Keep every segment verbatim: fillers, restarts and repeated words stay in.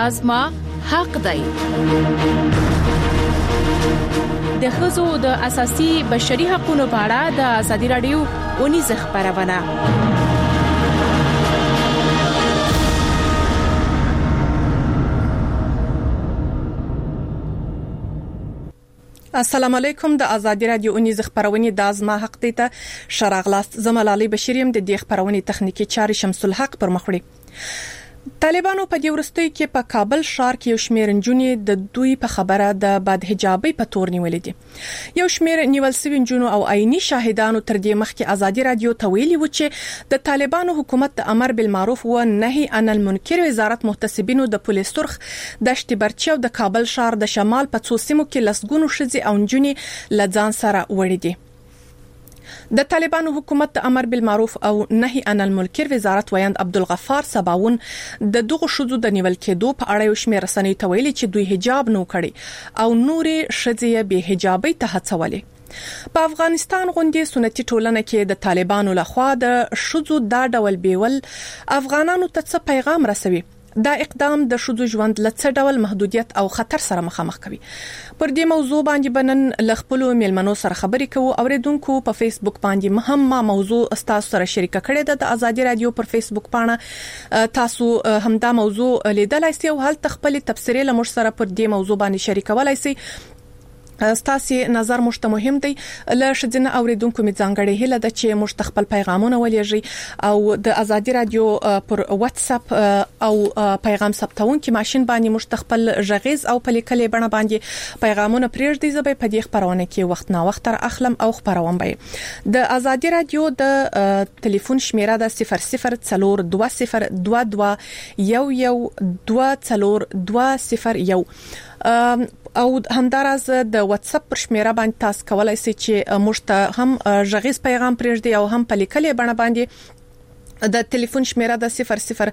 دا زما حق دی. د ښځو د اساسي بشري حقوقو په اړه د ازادي رادیو ونیزه خبرونه. السلام علیکم. د ازادي رادیو ونیزه خبرونه د ازما حق دی ته شراغلاست. زملالي بشریم د دې خبرونه تخنیکی چاري شمس الحق پر مخوړي. طالبانو په دې ورستۍ کې په کابل ښار کې یو شمېر نجونې د دوی په خبره د بد حجابي په تور نیولې دي. یو شمېر نیول شوی نجونو او عیني شاهدانو تر دې مخکې ازادي رادیو ته ویلي و چې د طالبانو حکومت د امر بالمعروف او نهي عن المنکر وزارت محتسبینو د پولیس سرخ دشت برچي او د کابل ښار د شمال په څو سیمو کې لسګونو ښځې او نجونې لځان سره وړي دي. د طالبانو حکومت د امر بالمعروف او نهي عن المنکر وزارت ویاند عبدالغفار سباون د دغه شذو د نیول کېدو په اړه یو شمېر رسنۍ ته ویلي چې دوی حجاب نو کړي او نورې ښځې به حجابي ته هڅولې. په افغانستان غونډې سنتي ټولنه کې د طالبانو لخوا د شذو دا ډول بیول افغانانو ته څه پیغام رسوي؟ دا اقدام د شذو ژوند لڅ ډول محدودیت او خطر سره مخامخ کوي. پر دې موضوع باندې بنن لخپلو میلمنو سره خبرې کوو. اوریدونکو په فیسبوک باندې مهم موضوع تاسو سره شریک کړې ده. د ازادي رادیو پر فیسبوک باندې تاسو همدا موضوع لیدلای شئ او هل تخپل تفسیرې لمر سره پر دې موضوع باندې شریکولای شئ. ستاسو نظر مشته مهم دی. له شذنه اوریدونکو می ځانګړې هله د چې مشتخپل پیغامونه ولېږي او د ازادي رادیو پر واتس اپ او پیغام ثبتون کې ماشين باندې مشتخپل ژغیز او په لیکلې بڼه باندې پیغامونه پریږدي. زبې په دې خبرونه کې وخت نا وخت تر اخلم او خبروم به. د ازادي رادیو د ټلیفون شمیره د صفر صفر څلور دوه صفر دوه دوه یو یو دوه څلور دوه صفر یو او همدارز د واتس اپ پر شمیره باندې تاسو کولای شئ چې موږ ته هم ژغیز پیغام پرېږدي او هم په لیکلې بڼه باندې د ټلیفون شمیره د صفر صفر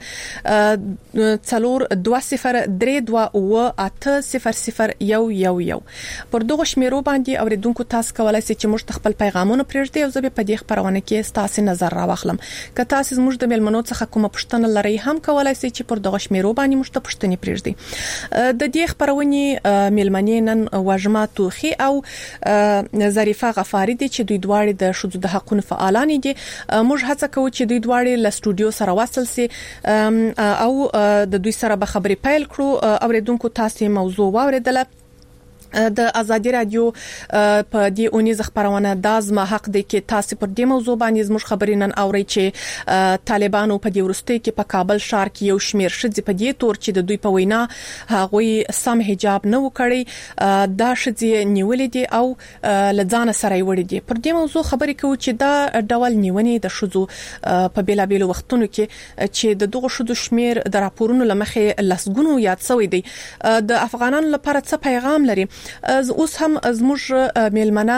څلور دوه صفر درې دوه او اته صفر صفر یو یو یو پر دغه شمیرو باندې اوریدونکو تاسو کولای شئ چې موږ خپل پیغامونه پرېږدي او زه به په دې خبرونه کې تاسو نظر راوخلم. که تاسو موږ د میلمنو څخه کومه پوښتنه لرئ هم کولای شئ چې پر دغه شمیرو باندې موږ ته پوښتنې پرېږدي. د دې خبرونه میلمنې نن واجمه توخي او ظریفه غفاری دي چې دوی دواړه د شذو د حقوقو فعالان دي. موږ هڅه کوو چې دوی دواړه له سټوډیو سره وصل سي او د دوی سره به خبرې پیل کړو. اوریدونکو تاسو موضوع واوریدله. د ازادي رادیو په دې اونیز خبرونه د ازما حق دی کې تاسو پر دې موضوع باندې زموږ خبرې نن اوري چې طالبانو په دې ورستۍ کې په کابل ښار کې یو شمیر شذې په دې تور چې د دوی په وینا هغوی سم حجاب نه وکړي دا شذې نیولې دي او لځان سره وړي دي. پر دې موضوع خبرې کوو چې دا ډول نیونې د شذو په بیلابیلو وختونو کې چې د دغه شذو شمیر د راپورونو لمخې لسګونو یاد شوی دی. د افغانانو لپاره څه پیغام لري؟ اوس هم زموږ میلمنه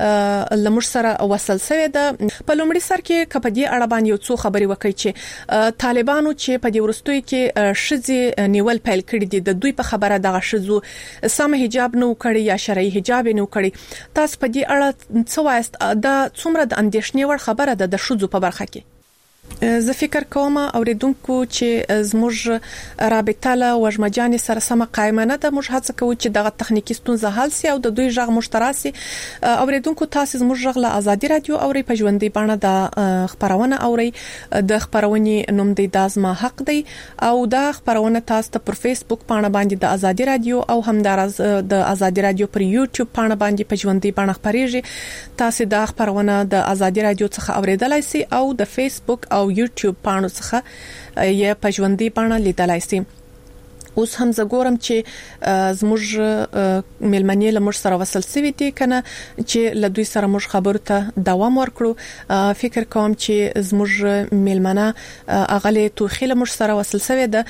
لمر سره وصل شوی ده. په لومړي سر کې کپدي اړه باندې یو څو خبري وکړي چې طالبانو چې په دې ورستوي کې شذې نیول پیل کړی دي. د دوی په خبره دغه شذو سم حجاب نو کړی یا شرعي حجاب نو کړی. تاسو په دې اړه څه وایست؟ دا څومره د اندېښنې وړ خبره ده د شذو په برخه کې؟ زه فکر کوم اوریدونکو چې زموږ رابطه له وژمجان سره سم قائمه نه ده. موږ هڅه کوو چې دغه تخنیکی ستونزه حل شي او د دوی ژغ مشتراسي. اوریدونکو تاسو زموږ ژغ له ازادي رادیو اوري په ژوندۍ باندې د خبرونه اوري. د خبرونې نوم دی د ازما حق دی او دا خبرونه تاسو ته پر فیسبوک باندې باندې د ازادي رادیو او همدارز د ازادي رادیو پر یوټیوب باندې باندې په ژوندۍ باندې خبريږي. تاسو دا خبرونه د ازادي رادیو څخه اوریدلای شئ او د فیسبوک او یوټیوب باندې څخه یې په ژوندۍ باندې لیدلای شئ. اوس هم زګورم چې زموږ ملمنې لمر سره وصل سوي دي کنه چې له دوی سره موږ خبرو ته دوام ورکړو. فکر کوم چې زموږ ملمنه اغلی توخي لمر سره وصل سوي ده.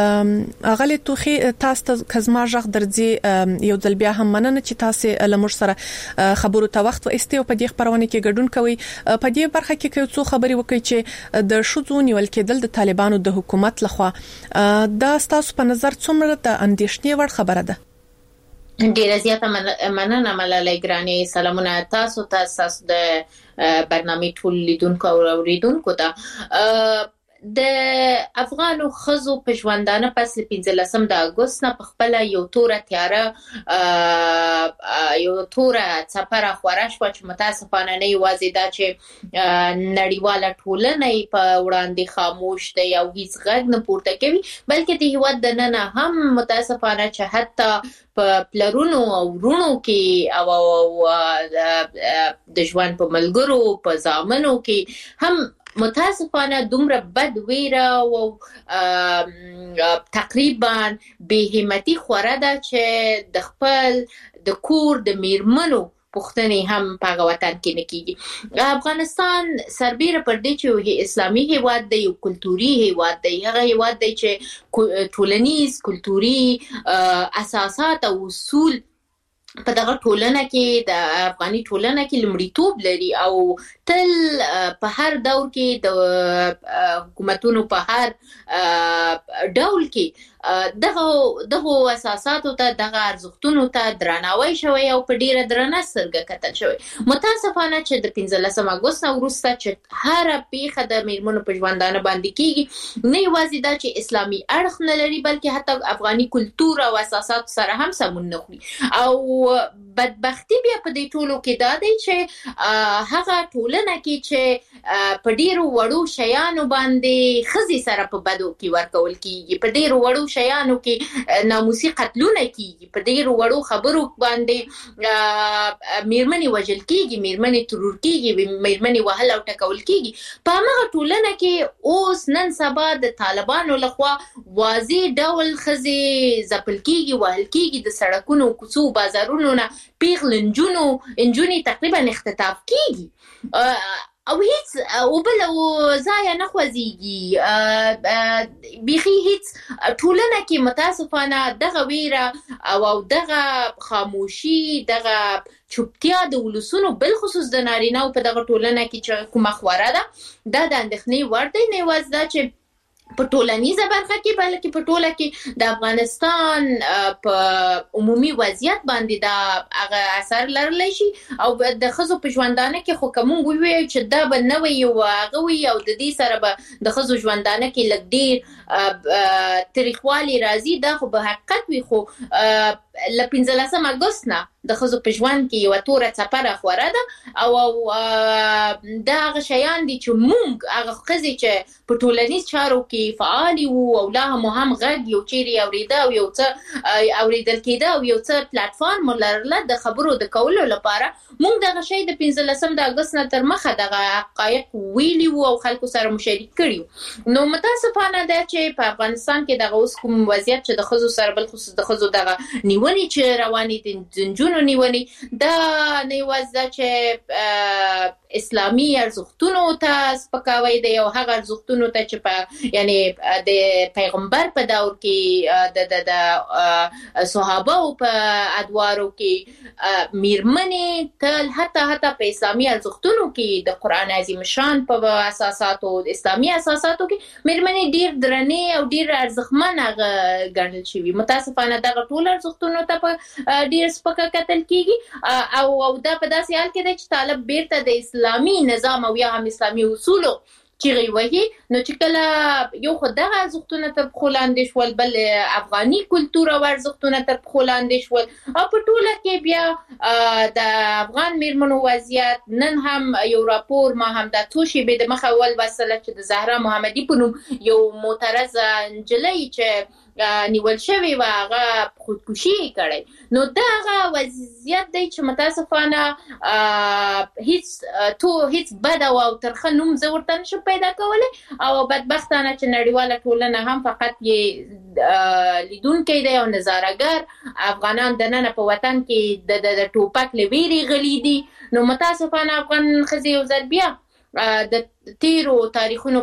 اغلی توخي تاسو ته کزما ژغ درځي یو ځل بیا هم مننه چې تاسو لمر سره خبرو ته وخت و استیو په دې خبرونه کې ګډون کوي. په دې برخه کې کوم څو خبري وکړي چې د شذو نیول کېدل د طالبانو د حکومت لخوا دا تاسو په نظر څومره د اندېښنې وړ خبره ده؟ ډیره زیاته مننه ملالۍ ګراني. سلامونه تاسو ته، تاسو د برنامه ټول لیدونکو او اوریدونکو ته. د افغانو خزو په ژوندانه پس له پنځلسم د اګوست نه په خپل یو توره تیاره یو توره څپره خوره شوه چې متاسفانه نه یوازې دا چې نړیواله ټولنه یې په وړاندې خاموش دی او هیڅ غږ نه پورته کوي، بلکې د هیواد دننه هم متاسفانه چې حتی په پلرونو او ورونو کې او د ژوند په ملګرو په زامنو کې هم متاسفانه دومره بد ویره او تقریبا بې همتي خوره ده چې د خپل د کور د میرمنو پښتنې هم په هغه وطن کې نه کیږي. افغانستان سربیره پر دې چې اسلامي هیواد دی او کلتوري هیواد دی، هغه هیواد دی چې ټولنیز کلتوري اساسات او اصول په دغه ټولنه کې د افغاني ټولنه کې لومړیتوب لري او تل په هر دور کې د حکومتونو په هر ډول کې دغه دغه اساساتو ته دغه ارزښتونو ته درناوی شوی او په ډیره درنه سترګه کتل شوی. متاسفانه چې د پنځلسم اګوست نه وروسته چې هر پیښه د میرمنو په ژوندانه باندې کیږي، نه یوازې دا چې اسلامي اړخ نه لري بلکې حتی افغاني کلتور او اساسات سره هم سمون نه خوري. او بدبختی بیا په دې ټولو کې دا دی چې هغه ټولنه کې چې په ډیرو وړو شیانو باندې خزي سره په بدو کې ورکول کیږي، په ډیرو وړو شیانو کې ناموسي قتلونه کیږي، په ډیرو وړو خبرو باندې میرمنې وژل کیږي، میرمنې ترور کیږي، میرمنې وهل او ټکول کیږي. په هغه ټولنه کې اوس نن سبا د طالبانو لخوا واضح ډول خزي ځپل کیږي، وهل کیږي، د سړکونو کوڅو بازارونو نه پیغل انجونو انجونی تقریبا اختطاف کیږي او هیڅ او بل او ځای نه خوځيږي. بيخي هیڅ ټولنه کې متاسفانه دغه ویره او دغه خاموشي، دغه چوپتیا د ولسونو بل خصوص د نارینه او په دغه ټولنه کې چې کومه خوره ده دا د اندېښنې وړ دی. نه یوازې دا چې په ټولنیزه برخه کې بلکې په ټوله کې د افغانستان په عمومي وضعیت باندې دا هغه اثر لرلی شي او د ښځو په ژوندانه کې خو که موږ ووایو چې دا به نه وي او هغه وي او د دې سره به د ښځو ژوندانه کې لږ ډېر تریخوالی راځي، دا خو به حقیقت وي. خو له پنځلسم اګوست نه د ښځو په ژوند کې یوه توره څپره خوره ده او دا هغه شیان دي چې موږ هغه ښځې چې په ټولنیز چارو کې فعالي وو او لا هم هم غږ یو چیرې اورېده او یو څه اورېدل کېده او یو څه پلاټفارم لرله د خبرو د کولو لپاره، موږ دغه شی د پنځلسم د اګوست نه تر مخه دغه حقایق ویلي وو او خلکو سره مو شریک کړي. نو متاسفانه ده چې په افغانستان کې دغه اوس کوم وضعیت چې د ښځو سره بل خصوص د ښځو دغه نیونې چې روانې دي، د نجونو نیونې، دا نه یوازې ده چې اسلامي ارزښتونو ته سپکاوی دی او هغه ارزښتونو ته چې په یعنی د پیغمبر په دور کې د د صحابه په ادوارو کې میرمنې تل حتی حتی په اسلامي ارزښتونو کې د قران عظیم شان په اساساتو اسلامي اساساتو کې میرمنې ډیر درنې او ډیر ارزښتمن ګڼل شوي. متاسفانه دغه ټول ارزښتونو ته په ډیر سپکه کتل کیږي او او دا په داسې حال کې دی چې طالب بیرته د اسلامي نظام او یا هم اسلامي اصولو چیغې وهي. نو چې کله یو خو دغه ارزښتونه تر پښو لاندې شول، بل افغاني کلتور او ارزښتونه تر پښو لاندې شول او په ټوله کې بیا د افغان میرمنو وضعیت نن هم یو راپور ما هم د څو شېبې د مخه ولوستله چې د زهرا محمدي په نوم یو معترضه نجلۍ چې نیول شوی و هغه خودکشي کړی. نو دغه وضعیت دی چې متاسفانه هیڅ تو هیڅ بد او ترخه نوم زه ورته نشم پیدا کولی او بدبختانه چې نړیواله ټولنه هم فقط یې لیدونکی دی او نظارهګر. افغانان دننه په وطن کې د ټوپک له ویرې غلي دي. نو متاسفانه افغان ښځې یو ځل بیا د تیرو تاریخونو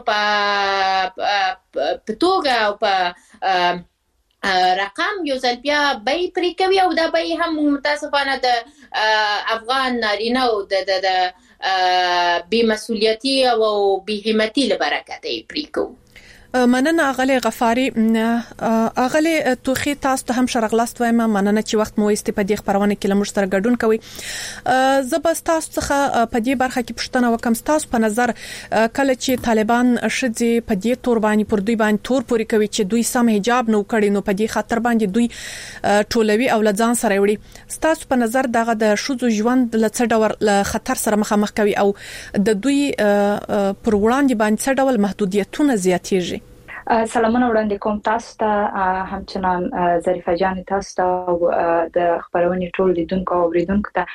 په توګه او په رقم یو ځل بیا بیې پرې کوي او دا بیې هم متاسفانه د افغان نارینه او د بې مسؤلیتي او بې همتي له برکته یې پرې کوو. مننه اغلی غفاری. اغلی توخی تاسو ته هم شرغلاست وایم. مننه چې وخت مو استفادې خبرونه کې لمر سره ګډون کوي. زبست تاسو څخه په دې برخه کې پښتنه وکم. تاسو په نظر کله چې طالبان شذې په دې تور باندې پر دوی باندې تور پوری کوي چې دوی سم حجاب نو کړي نو په دې خاطر باندې دوی ټولوي او لځان سره وړي. تاسو په نظر دغه د شذو ژوند لڅ ډول خطر سره مخامخ کوي او د دوی پر وړاندې باندې څه ډول محدودیتونه زیاتېږي؟ سلامونه وړاندې کوم تاسو ته همچنان ظریفه جان تاسو ته د خبرونې ټول لیدونکو او اوریدونکو ته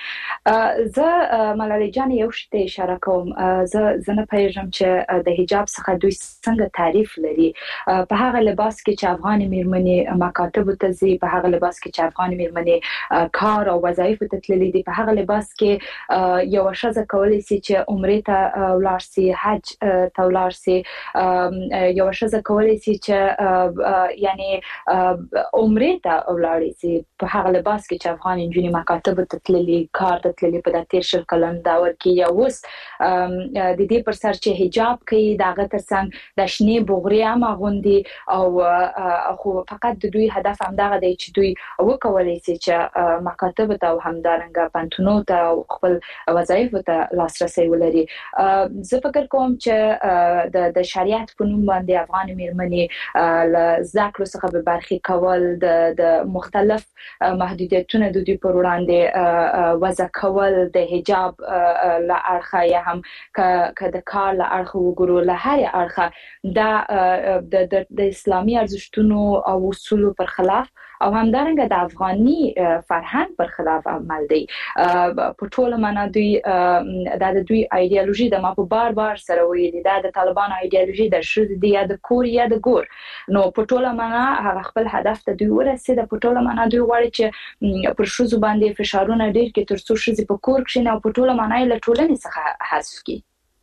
زه ملالۍ جان یو شته اشاره کوم. زه زنه پیژم چې د حجاب څخه دوی څنګه تعریف لري. په هغه لباس کې چې افغان میرمنې مکاتب ته ځي، په هغه لباس کې چې افغان میرمنې کار او وظایف ته تللي دي، په هغه لباس کې یو شذ کولای شي چې عمره ته ولاړ شي، حج ته ولاړ شي، یو شذ سي چې یعنی عمره ته ولاړی سي په هغه لباس کې چې افغان انجونی مکاتب ته تللي، کار ته تللي په د تیر شل کلن داور کې یا وس د دې پر سر چې حجاب کوي داغه ترڅنګ د شنې بغري هم غوندي او خو فقط د دوی هدف هم دغه دی چې دوی وکولای سي چې مکاتب ته همدارنګه پانتونو ته خپل وظایف ته لاسرسي ولري. زه فکر کوم چې د د شریعت په نوم باندې افغان میرمنې ل ذکر څخه به برخي کول، د د مختلف محدودیتونو د دوی پر وړاندې وضع کول، د حجاب لا اړخه یا هم ک د کار لا اړخه وګورو له هر اړخه د د اسلامي ارزښتونو او اصولو پر خلاف او همدارنګه د افغاني فرهنګ پر خلاف عمل دی. په ټوله معنا دوی د دوی ایدئولوژي د ما په بار بار سره ویلي دا د طالبان ایدئولوژي د شذ دی یا د کور یا د ګور. نو په ټوله معنا هغه خپل هدف ته دوی ورسېد. په ټوله معنا دوی غواړي چې پر شذ باندې فشارونه ډیر کې ترڅو شذ په کور کې نه په ټوله معنا له ټولنې څخه حذف کړي.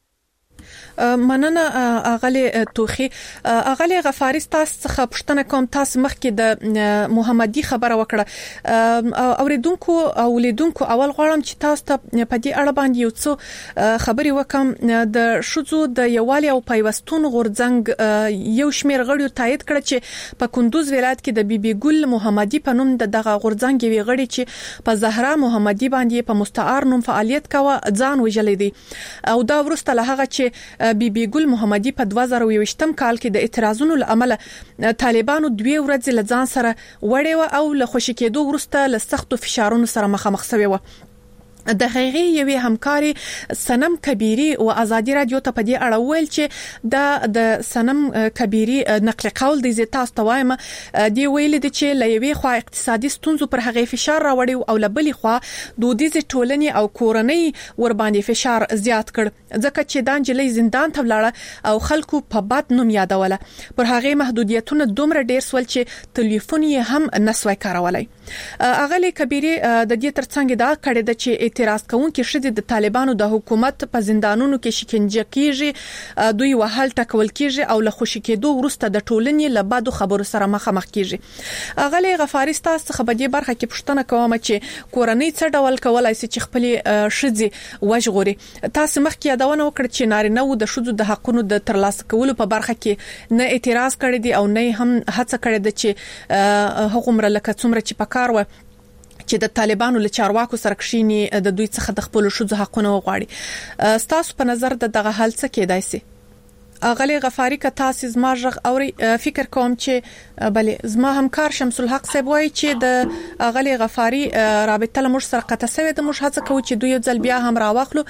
مننه اغلی توخی. اغلی غفاری تاسو څخه پښتنه کوم. تاسو مخکې د محمدي خبره وکړه. اوریدونکو او لیدونکو اول غواړم چې تاسو ته په دې اړه باندې یو څه خبري وکم. د شذو د یوالي او پیوستون غورځنګ یو شمیر غړیو تایید کړ چې په کندوز ولایت کې د بیبي ګل محمدي په نوم د دغه غورځنګ وی غړي چې په زهرا محمدي باندې په مستعار نوم فعالیت کاوه ځان وجلې دي او دا ورسته له هغه چې بیبي ګل محمدي په دوه زره یوویشتم کال کې د اعتراضونو لامل طالبانو دوی ورځ له ځان سره وړي او له خوشی کېدو ورسته له سختو فشارونو سره مخامخ شوی و. د هغې یوې همکاري سنم کبیری او ازادي رادیو ته په دې اړه ویل چې د د سنم کبیری نقل قول د زیات استوایم دی ویل دي چې لوي خو اقتصادي ستونزو پر هغې فشار راوړي او لبلې خو دودیز ټولنې او کورنۍ ور باندې فشار زیات کړ ځکه چې دان جلې زندان ته ولاړه او خلکو په بد نوم یادوله. پر هغې محدودیتونه دومره ډیر سول چې ټلیفون یې هم نسوي کارولای. اغلی کبیری د دې ترڅنګ دا کړی د چې اعتراض کوونکي شدید د طالبانو د حکومت په زندانونو کې شکنجه کیږي، دوی وهل ټکول کیږي او له خوشی کېدو ورسته د ټولنې له بادو خبرو سره مخامخ کیږي. اغلی غفاری تاسو څخه په دې برخه کې پوښتنه کوم چې کورنۍ څه ډول کولای شي چې خپل شذي وژغوري. تاسو مخکې یادونه وکړه چې نارینه و د شذو د حقونو د ترلاسه کولو په برخه کې نه اعتراض کړی دی او نه هم هڅه کړې ده چې حکومت لکه څومره چې پکار و چې د طالبانو له چارواکو سره کښینی د دوی څخه د خپل شذو حقونه وغواړي. تاسو په نظر د دغه حل څه کېدای شي؟ اغلی غفاری که تاسو زما ژغ اوري فکر کوم چې بلې زما همکار شمس الحق صاحب وایي چې د اغلی غفاری رابطه له موږ سره قطع شوې ده. موږ هڅه کوو چې دوی ځل بیا هم راوخلو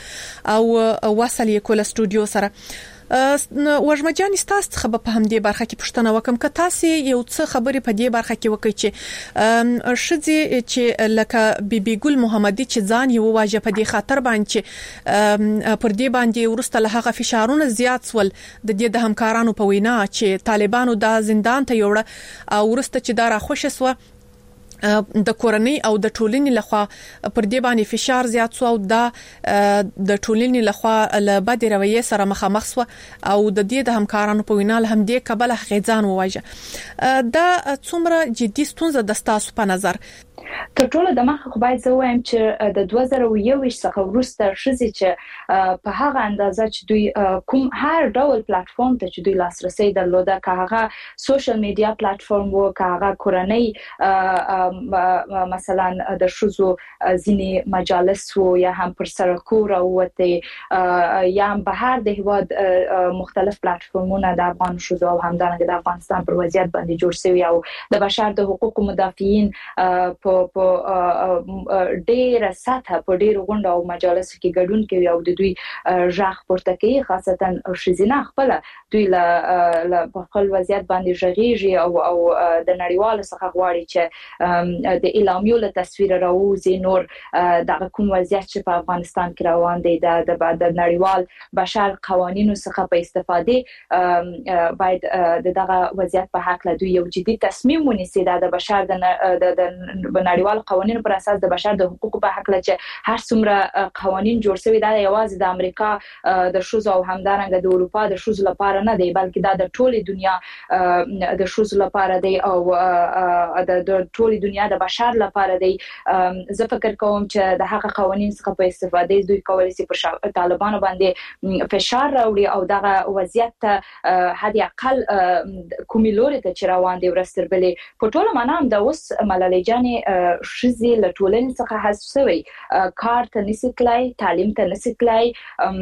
او وصل یې کول استودیو سره. وژمه جان تاسو څخه په همدې برخه کې پوښتنه وکم که تاسو یو څه خبرې په دې برخه کې وکړئ چې شذي چې لکه بیبي ګل محمدي چې ځان یو واجه په دې خاطر باندې پر دې باندې ورسته له هغه فشارونه زیات سول د دې د همکارانو په وینا چې طالبانو د زندان ته یوړه او ورسته چې دا را خوش سو د کورنۍ او د ټولنې لخوا پر دې باندې فشار زیات سو او دا د ټولنې لخوا له بد رویه سره مخامخ سو او د دې د همکارانو په وینا هم دې کبل غیزان وواجه. دا څومره جدي ستونزه د تاسو په نظر؟ تر ټولو د مخه خو باید زه وایم چې د دوه زره یو څخه وروسته شزي چې په هغه اندازه چې دوی کوم هر ډول پلیټ فارم ته چې دوی لاسرسي درلوده، که هغه سوشل میډیا پلیټ فارم وو، که هغه کورنۍ مثلا د شزو ځینی مجالس وو، یا هم پر سرکو راوته، یا هم بهر د هواد مختلف پلیټ فارمونه د افغان شزو او همدارنګه د افغانستان پر وضعیت باندې جوړ شوی او د بشر د حقوقو مدافعین په په ډېر سطح په ډېر غونډه او مجالس کې ګډون کوي او د دوی ژغ پورته کوي، خاصتا شزینه خپل دوی له خپل وضعیت باندې ژغېږي او او د نړیوالو څخه غواړي چې د اعلامیو له تصویر راوځي نور د کوم وضعیت چې په افغانستان کې روان دی د د نړیوال بشر قوانینو څخه په استفاده باید دغه وضعیت په حق له دوی یو جدي تصمیم ونیسي د بشر د نړیوال قوانینو پر اساس د بشر د حقوقو په حق له چې هر څومره قوانین جوړ شوی دا یوازې د امریکا د شوزو او همدارنګه د اروپا د شوزو لپاره نه دی، بلکې دا د ټولې دنیا د شوزو لپاره دی او د ټولې دنیا د بشر لپاره دی. زه فکر کوم چې د هغه قوانین څخه په استفاده دوی کولای شي پر طالبانو باندې فشار راوړي او دغه وضعیت ته حد اقل کومې لوري ته چې روان دی ورستربلې. په ټوله معنا هم د اوس ملالۍ جانې شزي له ټولنې څخه حذف شوی، کار ته نشي تلای، تعلیم ته نشي تلای،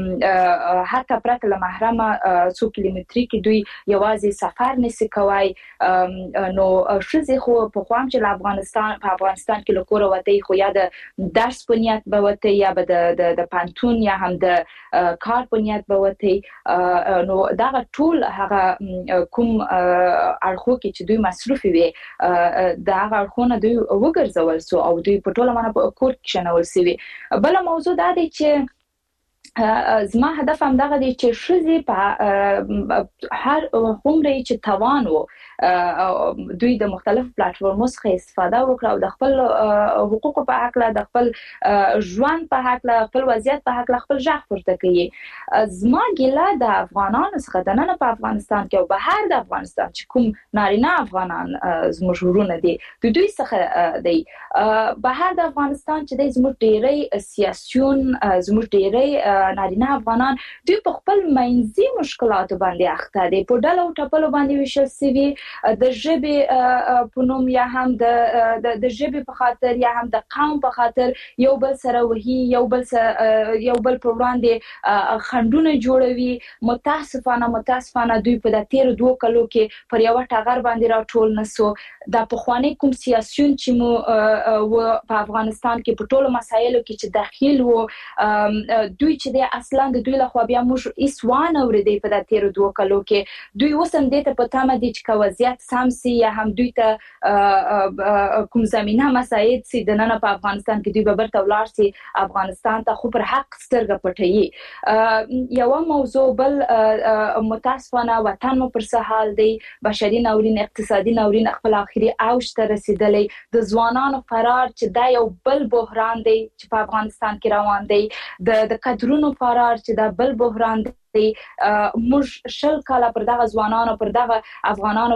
حتی پرته له محرمه څو کیلومتري کې دوی یوازې سفر نشي کوای. نو شزي خو په خوام چې افغانستان په افغانستان کې له کور وته خو یا د درس په نیت به وته یا به د د پانتون یا هم د کار په نیت به وته، نو دا ټول هغه کوم اړخو کې چې دوی مصرف وي دا هغه اړخونه دوی وګرځول سو او دوی په ټوله معنا په کور کې شنول سوي. بل موضوع دا دی چې زما هدف هم دغه دی چې شزي په هر عمر چې توان وو دوی د مختلف پلیټ فارمونو څخه استفاده وکړه او د خپل حقوقو په حق له د خپل ژوند په حق له خپل وضعیت په حق له خپل ژغ پورته کوي. زما ګیله د افغانانو څخه د نن په افغانستان کې او بهر د افغانستان چې کوم نارینه افغانان زموږ ورونه دي د دوی څخه دی. بهر د افغانستان چې د زموږ ډېری سیاسيون زموږ ډېری نارینه افغانان دوی په خپل منځي مشکلاتو باندې اخته دي، په ډله او ټپلو باندې ویشل سوي، د ژبې په نوم یا هم د د ژبې په خاطر یا هم د قوم په خاطر یو بل سره وهي، یو بل یو بل پر وړاندې خندونه جوړوي. متاسفانه متاسفانه دوی په د تیر دوه کلو کې پر یو ټغر باندې راټول نسو. د پخوانی کوم سیاسيون چې مو په افغانستان کې په ټولو مسایلو کې چې داخل وو دوی چې د اصلا د دوی له خوا بیا موږ ایسوان اوریدي په د تیر دوه کلو کې دوی وسم دې ته پته مده چې وضعیت سامسي یا هم دوی ته کوم زمينه مساعد سي د نن په افغانستان کې دوی به برته ولار سي افغانستان ته خو پر حق سترګه پټي. یو موضوع بل متاسفانه وطن مو پر سهال دی، بشري ناورین اقتصادي ناورین خپل اخري اوج ته رسیدلې، د ځوانانو فرار چې دا یو بل بحران دی چې په افغانستان کې روان دی، د د کډرونو فرار چې دا بل بحران دی. موږ شل کاله پر دغه ځوانانو پر دغه افغانانو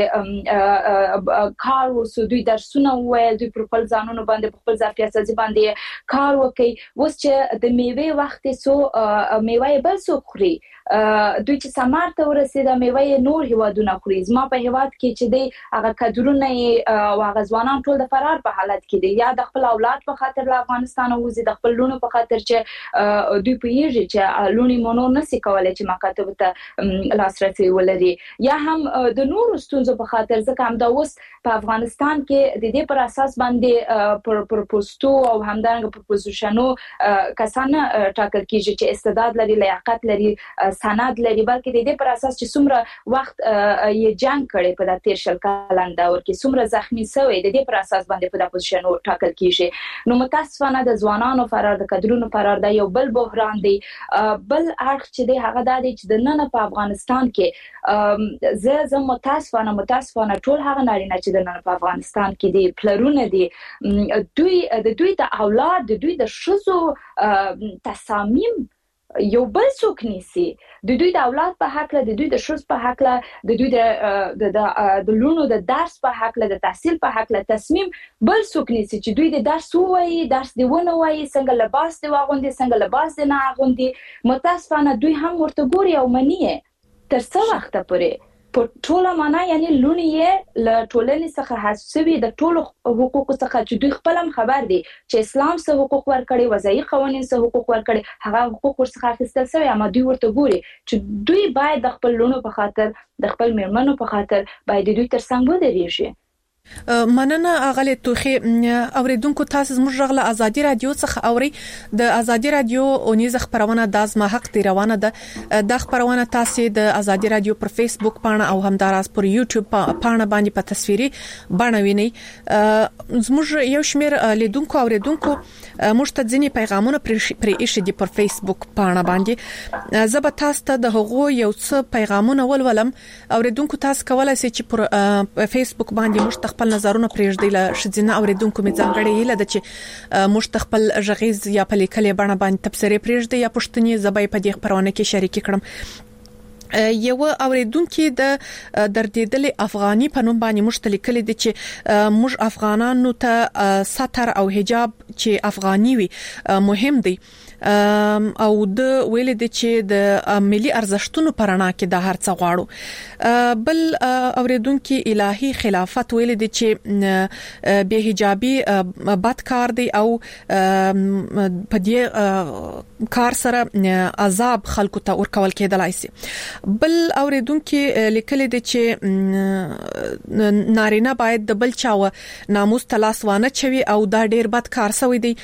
باندې کار وسو، دوی درسونه وویل، دوی پر خپل ځانونو باندې په خپل ظرفیت سازي باندې کار وکړي. اوس چې د میوه وخت سو میوه بل سو خوري، دوی چې سمار ته ورسېده میوه نور هیوادونه خوري. زما په هیواد کې چې دی هغه کډرونه او هغه ځوانان ټول د فرار په حالت کې دي، یا د خپل اولاد په خاطر له افغانستان وځي، د خپل لونو په خاطر چې دوی پیږي چې لونی مونږ نه سي کولای چې مکاتب ته لاسرسي ولري، یا هم د نورو ستونزو په خاطر. ځکه هم دا اوس په افغانستان کې د دې پر اساس باندې پر پر پوسټو او همدارنګه پر پوزیشنو کسان ټاکل کیږي چې استعداد لري، لیاقت لري، سند لري، بلکې د دې پر اساس چې څومره وخت یې جنگ کړي په د تیر شل کلن دور کې، څومره زخمی شوی، د دې پر اساس باندې په د پوزیشنو ټاکل کیږي. نو متاسفانه د ځوانانو فرار، د کډرونو فرار دا یو بل بحران دی. بل اړخ چې دی هغه دا دی چې د نن په افغانستان کې زه زه متاسفانه متاسفانه ټول هغه نارینه چې د نن په افغانستان کې دي پلرونه دي، دوی د دوی د اولاد د دوی د شزو تصامیم یو بل څوک نیسي. د دوی د اولاد په حق له، د دوی د شوز په حق له، د دوی د د لونو د درس په حق له، د تحصیل په حق له تصمیم بل څوک نیسي چې دوی د درس وایي، درس دی ونه وایي، څنګه لباس دی واغوندي، څنګه لباس دی نه اغوندي. متاسفانه دوی هم ورته ګوري او مني تر څو وخت پورې په ټوله معنا، یعنی لونی یې له ټولنې څخه حسوي د ټولو حقوق څخه چې دوی خپل هم خبر دي چې اسلام څه حقوق ورکړي، وضعي قوانين څه حقوق ورکړي، هغه حقوق ورڅخه اخیستل شوی، اما دوی ورته ګوري چې دوی باید د خپل لونو په خاطر، د خپل میرمنو په خاطر باید دوی تر څنګ ودرېږي. مننه اغلی توخي. اوریدونکو تاسو زموږ غږ له ازادي رادیو څخه اوري. د ازادي رادیو اونیز خبرونه د ازما حق دی روانه ده. د خبرونه تاسو د ازادي رادیو پر فیسبوک پاڼه او همداراز پر یوټیوب پاڼه باندې په تصویري باندې ویني. زموږ یو شمیر لیدونکو اوریدونکو موږ ته ځینی پیغامونه پر ایښي دي پر فیسبوک پاڼه باندې. زه به تاسو ته د هغو یو څه پیغامونه ولولم. اوریدونکو تاسو کولای شئ چې پر فیسبوک باندې موږ خپل نظرونه پرېږدي. له شذینه اوریدونکو می ځانګړی هله د چې موږ خپل ژغیز یا په لیکلې بڼه باندې تبصره پرېږدي یا پښتني زبای په دې خبرونه کې شریک کړم. یو اوریدونکو د دردېدلې افغاني په نوم باندې موږ لیکلي دي چې موږ افغانانو ته ستر او حجاب چې افغاني وي مهم دی او د ویل دي چې د ملي ارزښتونو پرانا کې د هر څه غواړو. بل اوریدونکو الهي خلافت ویل دي چې به حجابي بد کار دی او په دې کار سره عذاب خلکو ته ورکول کېدلای شي. بل اوریدونکو لیکل دي چې نارینه باید د بل چا ناموس تلاس وانه چوي او دا ډیر بد کار سوی دی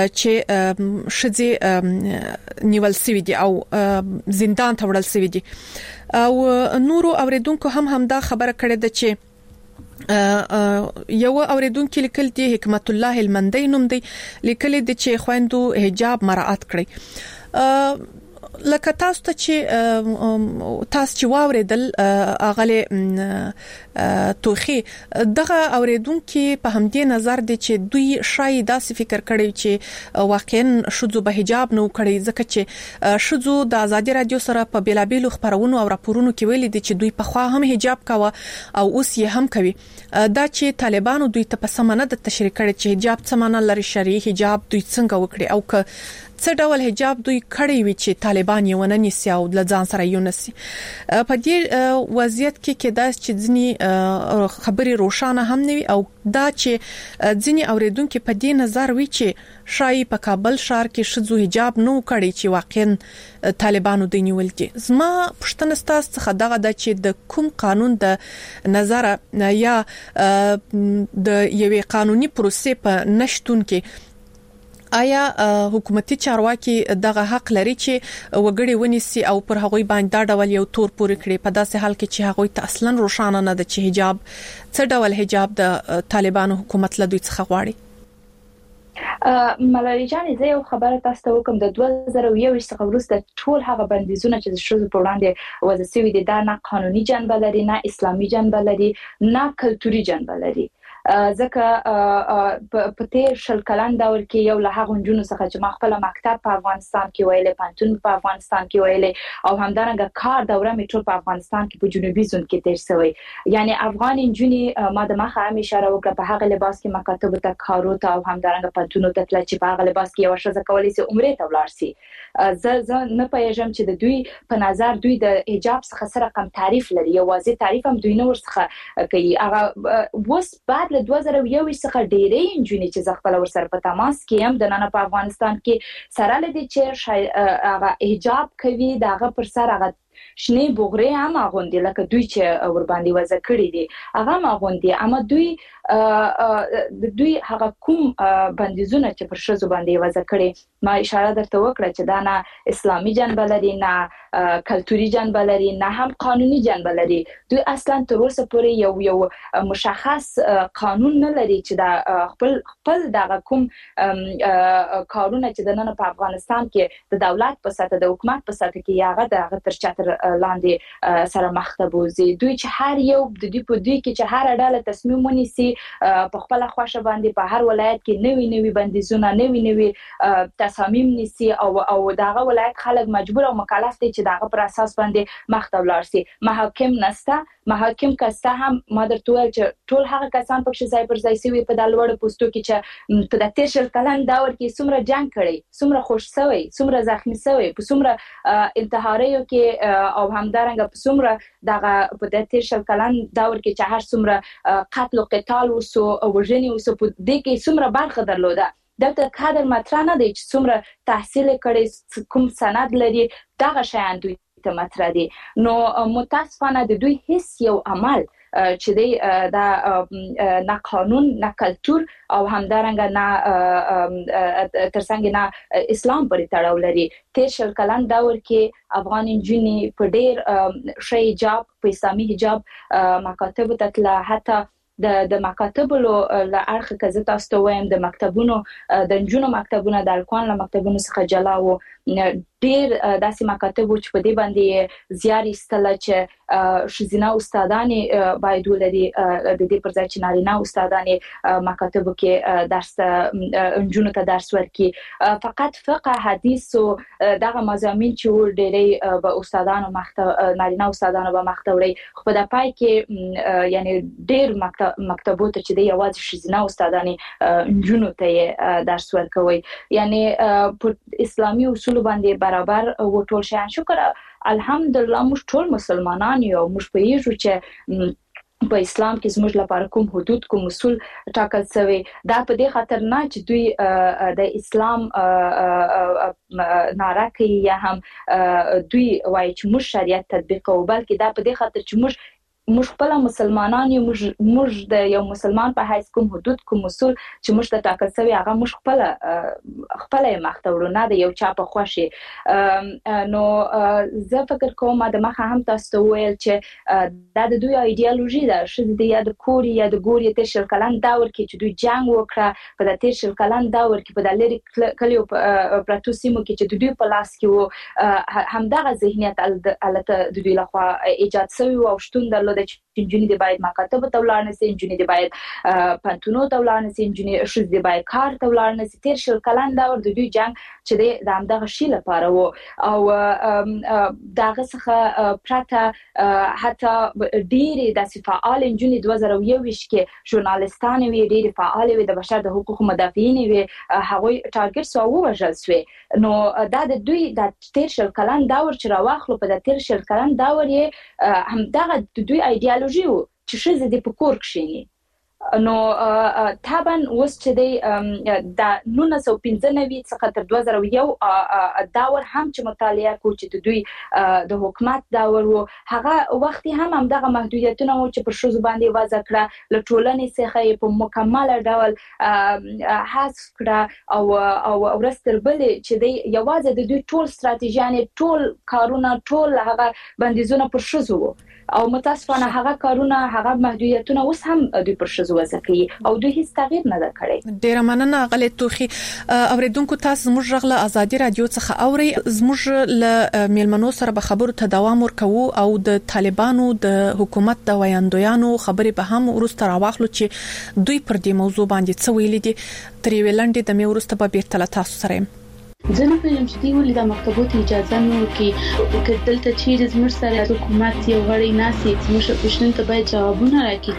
چې شذي نیول سوي دي او زندان ته وړل سوي دي. او نورو اوریدونکو هم هم دا خبره کړې ده چې یو اوریدونکو لیکل دي حکمت الله المندی نوم دی، لیکل دي چې خويندو حجاب مراعات کړئ. لکه تاسو ته چې تاسو چې واوریدل اغله توخي دغه اوریدونکو په همدې نظر دي چې دوی شاید داسې فکر کړي چې واقعا شذو به حجاب نو کړي، ځکه چې شذو د ازادي رادیو سره په بیلابیلو خبرونو او راپورونو کې ویلي دي چې دوی په خوا هم حجاب کاوه او اوس یې هم کوي. دا چې طالبانو دوی ته په سمانه د تشریح کړي چې حجاب څه معنی لري، شرعي حجاب دوی څنګه وکړي او که څه ډول حجاب دوی کړی وي چې طالبان یې ونه نیسي او د ځان سره یو نسی. په دې وضعیت کې کې دا چې ځنی خبري روښانه هم نوي او دا چې ځنی اوریدونکو په دې نظر وي چې شای په کابل ښار کې شذو حجاب نو کړی چې واقعا طالبانو د نیول دي. زما پښتنه ستاسو څخه دغه د چې د کوم قانون د نظر یا د یوې قانوني پروسې په نشټون کې آیا حکومتي چارواکي دغه حق لري چې وګړي ونیسي او پر هغوی باندې دا ډول یو تور پورې کړي په داسې حال کې چې هغوی ته اصلا روښانه نه ده چې حجاب څه ډول حجاب د طالبانو حکومت له دوی څخه غواړي؟ ملالۍ جان زه یو خبره تاسو ته وکم. د دوه زره یو څخه وروسته ټول هغه بندیزونه چې د شوزو په وړاندې وضع شوي دي دا نه قانوني جنبه لري، نه اسلامي جنبه لري، نه کلتوري جنبه لري. ځکه په تیر شل کلن دور کې یو له هغه جنونو څخه چې ما خپل مکتب په افغانستان کې ویلې، پانتون په افغانستان کې ویلې او همدارنګه کار دوره مې ټول په افغانستان کې په جنوبي زون کې تیر شوی. یعنی افغان انجونی ما د مخه هم اشاره وکړه په هغه لباس کې مکاتب ته کارو ته او همدارنګه پانتونو ته تل چې په هغه لباس کې یو شزه کولی سي عمره ته ولاړ سي. زه زه نه پېژم چې د دوی په نظر دوی د حجاب څخه سره کم تعریف لري، یو واضح تعریف هم دوی نه ورڅخه کوي. هغه وس بعد له دوه زره یو څخه ډېرې انجونی چې ز خپل ورسره په تماس کې هم د نن په افغانستان کې سره لدی چې هغه حجاب کوي، داغه پر سر هغه شنه بوغره هم اغوندي لکه دوی چې ور باندې وځ کړی دي هغه هم اغوندي. اما دوی د دوی هغه کوم بندیزونه چې پر شذو باندې وځ کړی ما اشاره درته وکړه چې دا نه اسلامي جنبه لري، نه کلتوري جنبه لري، نه هم قانوني جنبه لري. دوی اصلا تر اوسه پورې یو یو مشخص قانون نه لري چې دا خپل خپل دغه کوم کارونه چې د نن په افغانستان کې د دولت په سطح د حکومت په سطح کې هغه د تر چتر تر لاندې سره مخ ته بوزي. دوی چې هر یو د دې په دوی کې چې هر ډله تصمیم ونیسي په خپل خوښه باندې په هر ولایت کې نوي نوي بندیزونه نوي نوي تصامیم نیسي او او داغه ولایت خلک مجبور او مکلف دي چې داغه پر اساس باندې مخ ته ولاړ شي. محاکم نسته، محاکم کسته هم مادر تویل چې ټول هغه کسان پکې ځای پر ځای سوي په دالوړ پوسټو کې چې په د تیر شل کلن دور کې څومره جنگ کړي، څومره خوش شوی، څومره زخمی شوی، په څومره انتحاریو کې او همدارنګه په څومره دغه په د تیر شل کلن دور کې چې هر څومره قتل او قتال وسو او وژنې وسو په دې کې څومره برخه درلوده. دغه کادر مطرح نه دی چې څومره تحصیل کړي، کوم سند لري، دغه شیان دوی ته مطرح دي. نو متاسفانه د دوی هیڅ یو عمل چې دی دا نه قانون نه کلچر او همدارنګه نه ترڅنګ نه اسلام پرې تړاو لري. تیر شل کلن دور کې افغان انجونی په ډېر شی حجاب په اسلامي حجاب مکاتب ته تل حتی د د مکاتبو له اړخه کزه تاسو ته وایم د مکتبونو د انجونو مکتبونو د الکوان له مکتبونو څخه جلا وو. ډیر داسې مکاتب چې په دې باندې زیار ایستل چې شزینه استادانې باید ولري د دې پر ځای چې نارینه استادانې مکاتبو کې درس انجونو ته درس ورکړي. فقط فقه حدیث او دغه مضامین چې ډېرې به استادانو مخته نارینه استادانو به مخته وړي، خو په د پای کې یعنی ډیر مکتب مکتبو ته چې د یوازې شزینه استادانې انجونو ته درس ورکوي. یعنی په اسلامي اصول باندې برابر و ټول شیان. شکر الحمدلله موږ ټول مسلمانان یو، موږ پوهیږو چې په اسلام کې زموږ لپاره کوم حدود کوم اصول ټاکل شوی. دا په دې خاطر نه چې دوی د اسلام ناره کوي یا هم دوی وایي چې موږ شریعت تطبیق کوو، بلکې دا په دې خاطر چې موږ موږ خپل مسلمانان یو، موږ د یو مسلمان په حیث کوم حدود کوم اصول چې موږ ته ټاکل شوی هغه موږ خپل خپل مخته ورو نه د یو چا په خوښي. نو زه فکر کوم د مخه هم تاسو ته ویل چې دا د دوی ایدئولوژي ده، چې د یا د کوري یا د ګوري تیر شل کلن دور کې چې دوی جنگ وکړه، په د تیر شل کلن دور کې په د لری کلیو پراتو سیمو کې چې دوی په لاس کې وو همدغه ذهنیت الته د دوی لخوا ایجاد شوی او شتون درلود چې انجونی دی باید مکاتب ته ولاړ نشي، انجونی دی باید پانتونو ته ولاړ نشي، انجونی شوز دی باید کار ته ولاړ نشي. تیر شل کلن دور د دوی جنگ چې د همدغه شی لپاره وو او دغه څخه پرته حتی ډېری د فعال انجونی دوه زره یوویشت کې ژورنالیستان وی ډېری فعال وي د بشر د حقوقو مدافعین وي، هغه ټارګټ سو وژل شوی. نو دا د دوی د تیر شل کلن دور چې راوخلو په د تیر شل کلن دور یې همدغه د دوی ایدئولوژي وو چې شزه د پکور کښینی. نو طبعا اوس چې دی د نولس سوه پنځه نوي څخه تر دوه زره یو دور هم چې مطالعه کو چې د دوی د حکومت دور وو، هغه وخت هم همدغه محدودیتونه وو چې پر ښځو باندې وضع کړه، له ټولنې څخه په مکمل ډول حذف کړه او او ورځ تر بلې چې دی یوازې د دوی ټول ستراتیژیانې ټول کارونه ټول هغه بندیزونه پر ښځو وو او متاسفانه هغه کارونه هغه محدودیتونه اوس هم دوی پر ښځو وضع کوي او دوی هیڅ تغییر نه ده کړی. ډیره مننه غلې توخي. اوریدونکو تاسو زموږ رغله ازادي رادیو څخه اوري، زموږ له میلمنو سره به خبرو ته دوام ورکوو او د طالبانو د حکومت د ویاندویانو خبرې به هم ورسته راوخلو چې دوی پر دې موضوع باندې څه ویلي دي. تر یوې لنډې د مې ورسته به بیرته تاسو سره یم. زه نه پوهیږم چې دوی ولې د مکتبو ته اجازه نه ورکوي، که دلته چیرې زموږ سره حکومت یو غړی ناسي زموږ پوښتنو ته باید ځوابونه راکړي.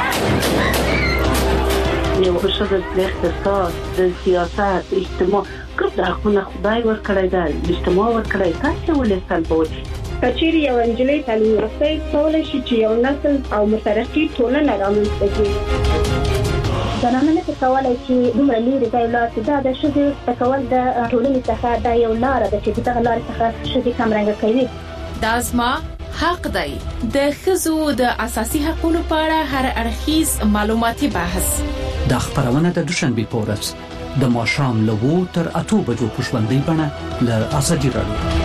یو ښځه د اقتصاد، د سیاست، اجتماع کوم حقونه خدای ورکړی دی، اجتماع ورکړی، تاسو ولې سلبوي؟ کچېرې یو انجلۍ تعلیم یافته کولای شي چې یو نسل او مترقي ټولنه رامنځته کړي. زنانه نه کولای چې دومره لري ځای لاس دا د ښځې د کول د ټولنې څخه دا یو لار ده چې دغه لار څخه ښځې کمرنګ کوي. دا زما حق دی. د ښځو د اساسي حقوقو په اړه هر اړخیز معلوماتي بحث د خبرونه د دوشنبه په ورځ د ماښام له وو تر اته بجو په شوندۍ بڼه له ازادي رادیو.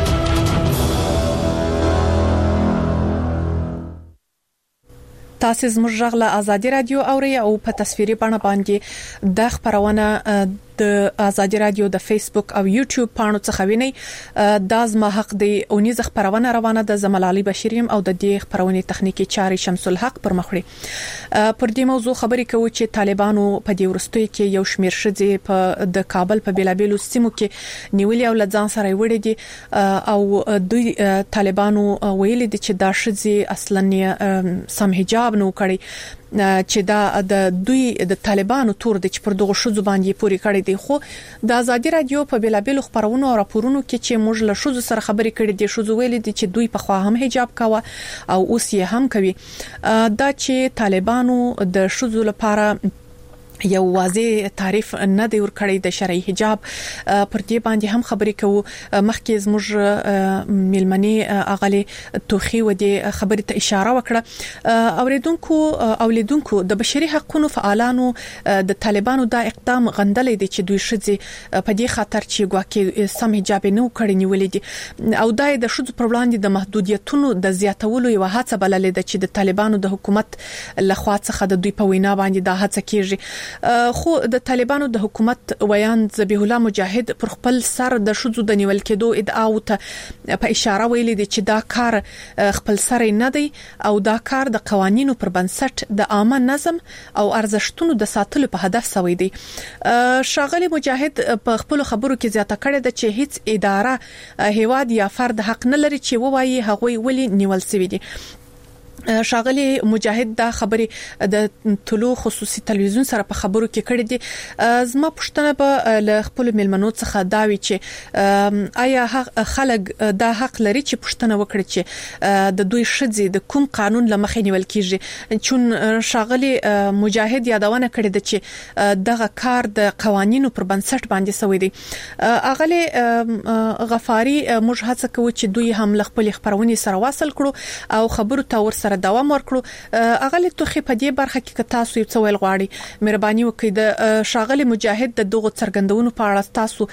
تاسو زموږ غږ له ازادي رادیو اوري او په تصویري بڼه باندې د خبرونه د ازادي رادیو د فیسبوک او یوټیوب پاڼو څخه ویني. د زما حق دی اونیز خبرونه روانه د زملالي بشریم او د دې خبرونه تخنیکی چاري شمس الحق پر مخړي. پر دې موضوع خبرې کوي چې طالبانو په دې ورستوي کې یو شمیر شذې په د کابل په بیلابیلو سیمو کې نیولې او لځان سره وړي دي او دوی طالبانو ویلي دي چې دا شذې اصلا سم حجاب نو کړي چې دا د دوی د طالبانو تور د چ پر دغه شذ باندې پوری کړي دي. خو د ازادي رادیو په بیلابیلو خبرونو او راپورونو کې چې موږ له شذ سره خبرې کړې دي شذ ویلي دي چې دوی په خوا هم حجاب کاوه او اوس یې هم کوي. دا چې طالبانو د شذ لپاره یو واضح تعریف نه دی ورکړی د شرعي حجاب پر دې باندې هم خبرې کوو. مخکې زموږ ملمني اغلي توخي و دې خبرې ته اشاره وکړه. اوریدونکو اولیدونکو د بشري حقوقو فعالانو د طالبانو دا اقدام غندلې دي چې دوی شذې په دې خاطر چې ګواکې سم حجاب نه وکړي نیولې دي او دا د شذ پر وړاندې د محدودیتونو د زیاتولو یو هڅه بللې ده چې د طالبانو د حکومت لخوا څخه د دوی په وینا باندې دا هڅه کیږي. خو د طالبانو د حکومت ویان ذبیح الله مجاهد پر خپل سر د شذو د نیول کېدو ادعا وته په اشاره ویلي دي چې دا کار خپل سر نه دی او دا کار د قوانینو پر بنسټ د عامه نظم او ارزښتونو د ساتلو په هدف سوی دی. شاغلی مجاهد په خپل خبرو کې زیاته کړې ده چې هیڅ اداره هیواد یا فرد حق نه لري چې ووایي هغه ولی نیول سوی دي. شاغلی مجاهد دا خبرې د طلوع خصوصي تلویزیون سره په خبرو کې کړې دي. زما پښتنه به له خپل ملمنو څخه دا وی چې آیا خلک دا حق لري چې پښتنه وکړي چې د دوی شذې د کوم قانون لمخې نیول کیږي. چون شاغلی مجاهد یادونه کړې ده چې دغه کار د قوانینو پر بنسټ باندې سوی دی. اغلی غفاری موږ هڅه کوو چې دوی هم له خپل خبرونه سره واصل کړو او خبرو ته ور سره دوام ورکړو. اغلی توخي په دې برخه کې تاسو یو څه ویل غواړي مهرباني وکړئ. د شاغلی مجاهد د دغه څرګندونو په اړه تاسو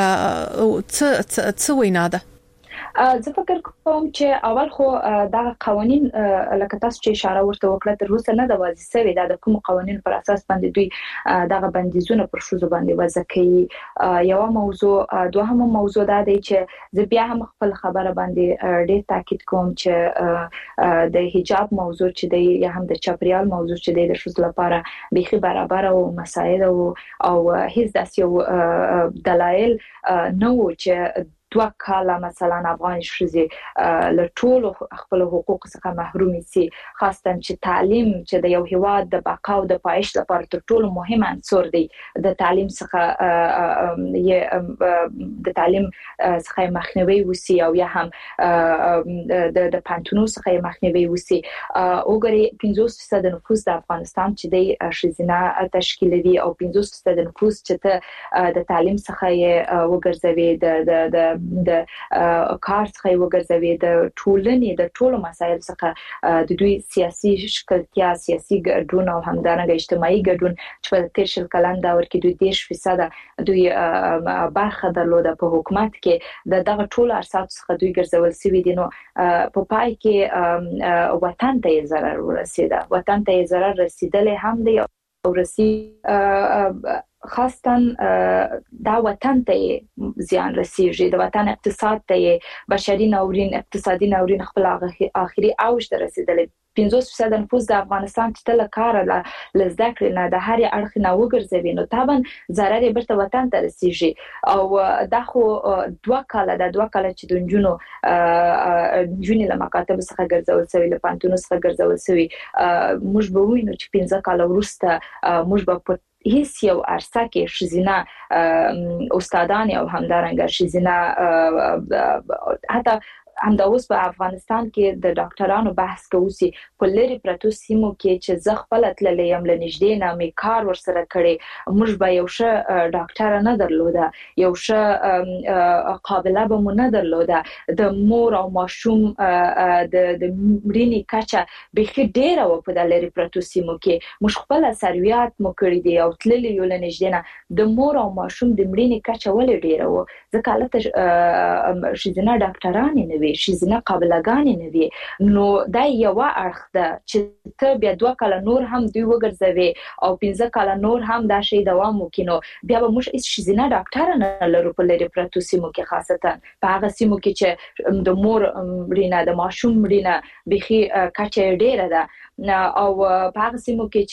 څه څه وینا ده؟ زه فکر کوم چې اول خو دا قوانين لکه تاسو چې اشاره ورته وکړه تر اوسه نه د واضح سوي دا د کوم قوانين پر اساس باندې دوی دغه بندیزونه پر شوزو باندې وضع کوي. یو موضوع دوهمه موضوع دا دی چې زه بیا هم خپل خبره باندې ډېر تاکید کوم چې د حجاب موضوع چې دی یا هم د چاپریال موضوع چې دی د شوزو لپاره بيخي برابر او مسائل او او هیڅ داسې یو دلایل نه و چې دوه کاله مثلا افغان ښځې له ټولو خپل حقوق څخه محروم سي، خاصه چې تعلیم چې د یو هیواد د بقا او د پایښت لپاره تر ټولو مهم عنصر دی. د تعلیم څخه د تعلیم څخه مخنیوي وسی او یا هم د د پانتونو څخه مخنیوي وسی. وګورئ پنځوس فیصد نفوس د افغانستان چې د ښځینه تشکیلوي او پنځوس فیصد نفوس چې ته د تعلیم څخه وګرځوي د د د کار څخه وګرځوي د ټولنې د ټولو مسایل څخه د دوی سیاسي شکلتیا سیاسي ګډون او همدارنګه اجتماعي ګډون چې په تیر شل کلن دور کې دوی دېرش فیصد دوی برخه درلوده په حکومت کې د دغه ټولو ارسات څخه دوی ګرځول سوي دي. نو په پای کې وطن ته ضرر ورسیده وطن ته ضرر رسیدلې هم دی او رسی خاصتن دا وطن ته زیان رسیږي، د وطن اقتصاد ته بشري ناورین اقتصادي ناورین خپل اخري اوج ته رسیدلې. پنځوس فیصد نفوس د افغانستان چې تل کار له زده کړې نه د هر اړخ نه وګرځوي نو طبعا ضرر یې برته وطن ته رسیږي. او دا خو دوه کاله د دوه کاله چې د جنونو جنونی له مکاتب څخه ګرځول شوی له پانتونو څخه ګرځول شوی موږ به وینو چې پنځه کاله وروسته موږ به هیڅ یو ارسه کې ښځینه استادان او همدارنګه ښځینه حتی همدا اوس په افغانستان کې د ډاکټرانو بحث کوي په لری پرتو سیمو کې چې زه خپل تللې يم لنږدې نه مې کار ورسره کړی موږ به یو ښه ډاکټر نه درلوده یو ښه قابله به مو نه درلوده د مور او ماشوم د د مړینې کچه به ډیره و په د لری پرتو سیمو کې موږ خپل سرویات مو کړی دی او تللې یو لنږدې نه د مور او ماشوم د مړینې کچه ولې ډیره و ځکه لته ښځینه ډاکټران نه وي شیزینه قابلګان نه وي نو دا یو اړخ ده چې ته بیا دوه کاله نور هم دوی وګرځوي او پنځه کاله نور هم دا شی دوام وکینو بیا به موږ هیڅ شیزینه ډاکټر نه لرو په لری پرتو سیمو کې خاصتا په هغه سیمو کې چې د مور مړینه د ماشوم مړینه بخي کچه ډیره ده او په هغه سیمو کې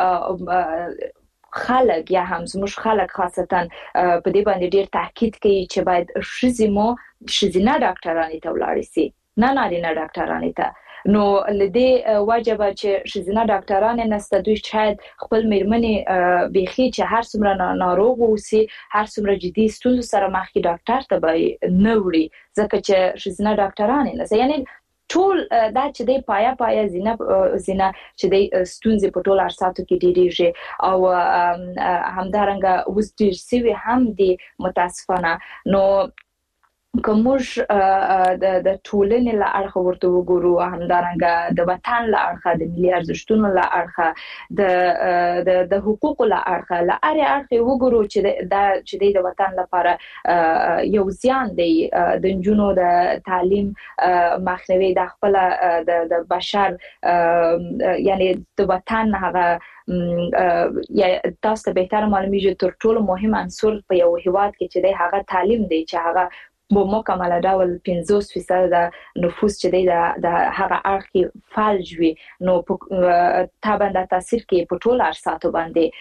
چې خلک یا هم زموږ خلک خاصتا په دې باندې ډیر تاکید کوي چې باید شزمو شزینه ډاکټرانو ته ولاړ شي نه نارینه ډاکټرانو ته نو لدې واجب چې شزینه ډاکټرانو نسته دوی شاید خپل میرمنې بخي چې هر څومره ناروغ وسی هر څومره جدي ستونزو سره مخ کې ډاکټر ته به نه وړي ځکه چې شزینه ډاکټرانو نه یعنی ټول دا چې دی پایا پایا زینه زینه چې دی ستونزې په ټول ارساتو کې ډیریږي او همدارنګه اوس ډیر سوي هم دي متاسفانه نو کومش د د ټولنې لا اړخ ورته وګورو همدارنګه د وطن لا اړخ د ملي ارزښتونو لا اړخ د د د حقوقو لا اړخ لا اړ اړخ وګورو چې دا چې د وطن لپاره یو زیان دی د جنونو د تعلیم مخنیوي د خپل د بشر یعنی د وطن هغه یا تاسو ته به تر معلومیږي تر ټولو مهم عنصر په یو هیواد کې چې د هغه تعلیم دی چې هغه بو مکمل ډول پنځوس فیصد د نفوس چې دی د هغه اړخ فعال وي نو طبعا د تاثیر کې په ټول ارساتو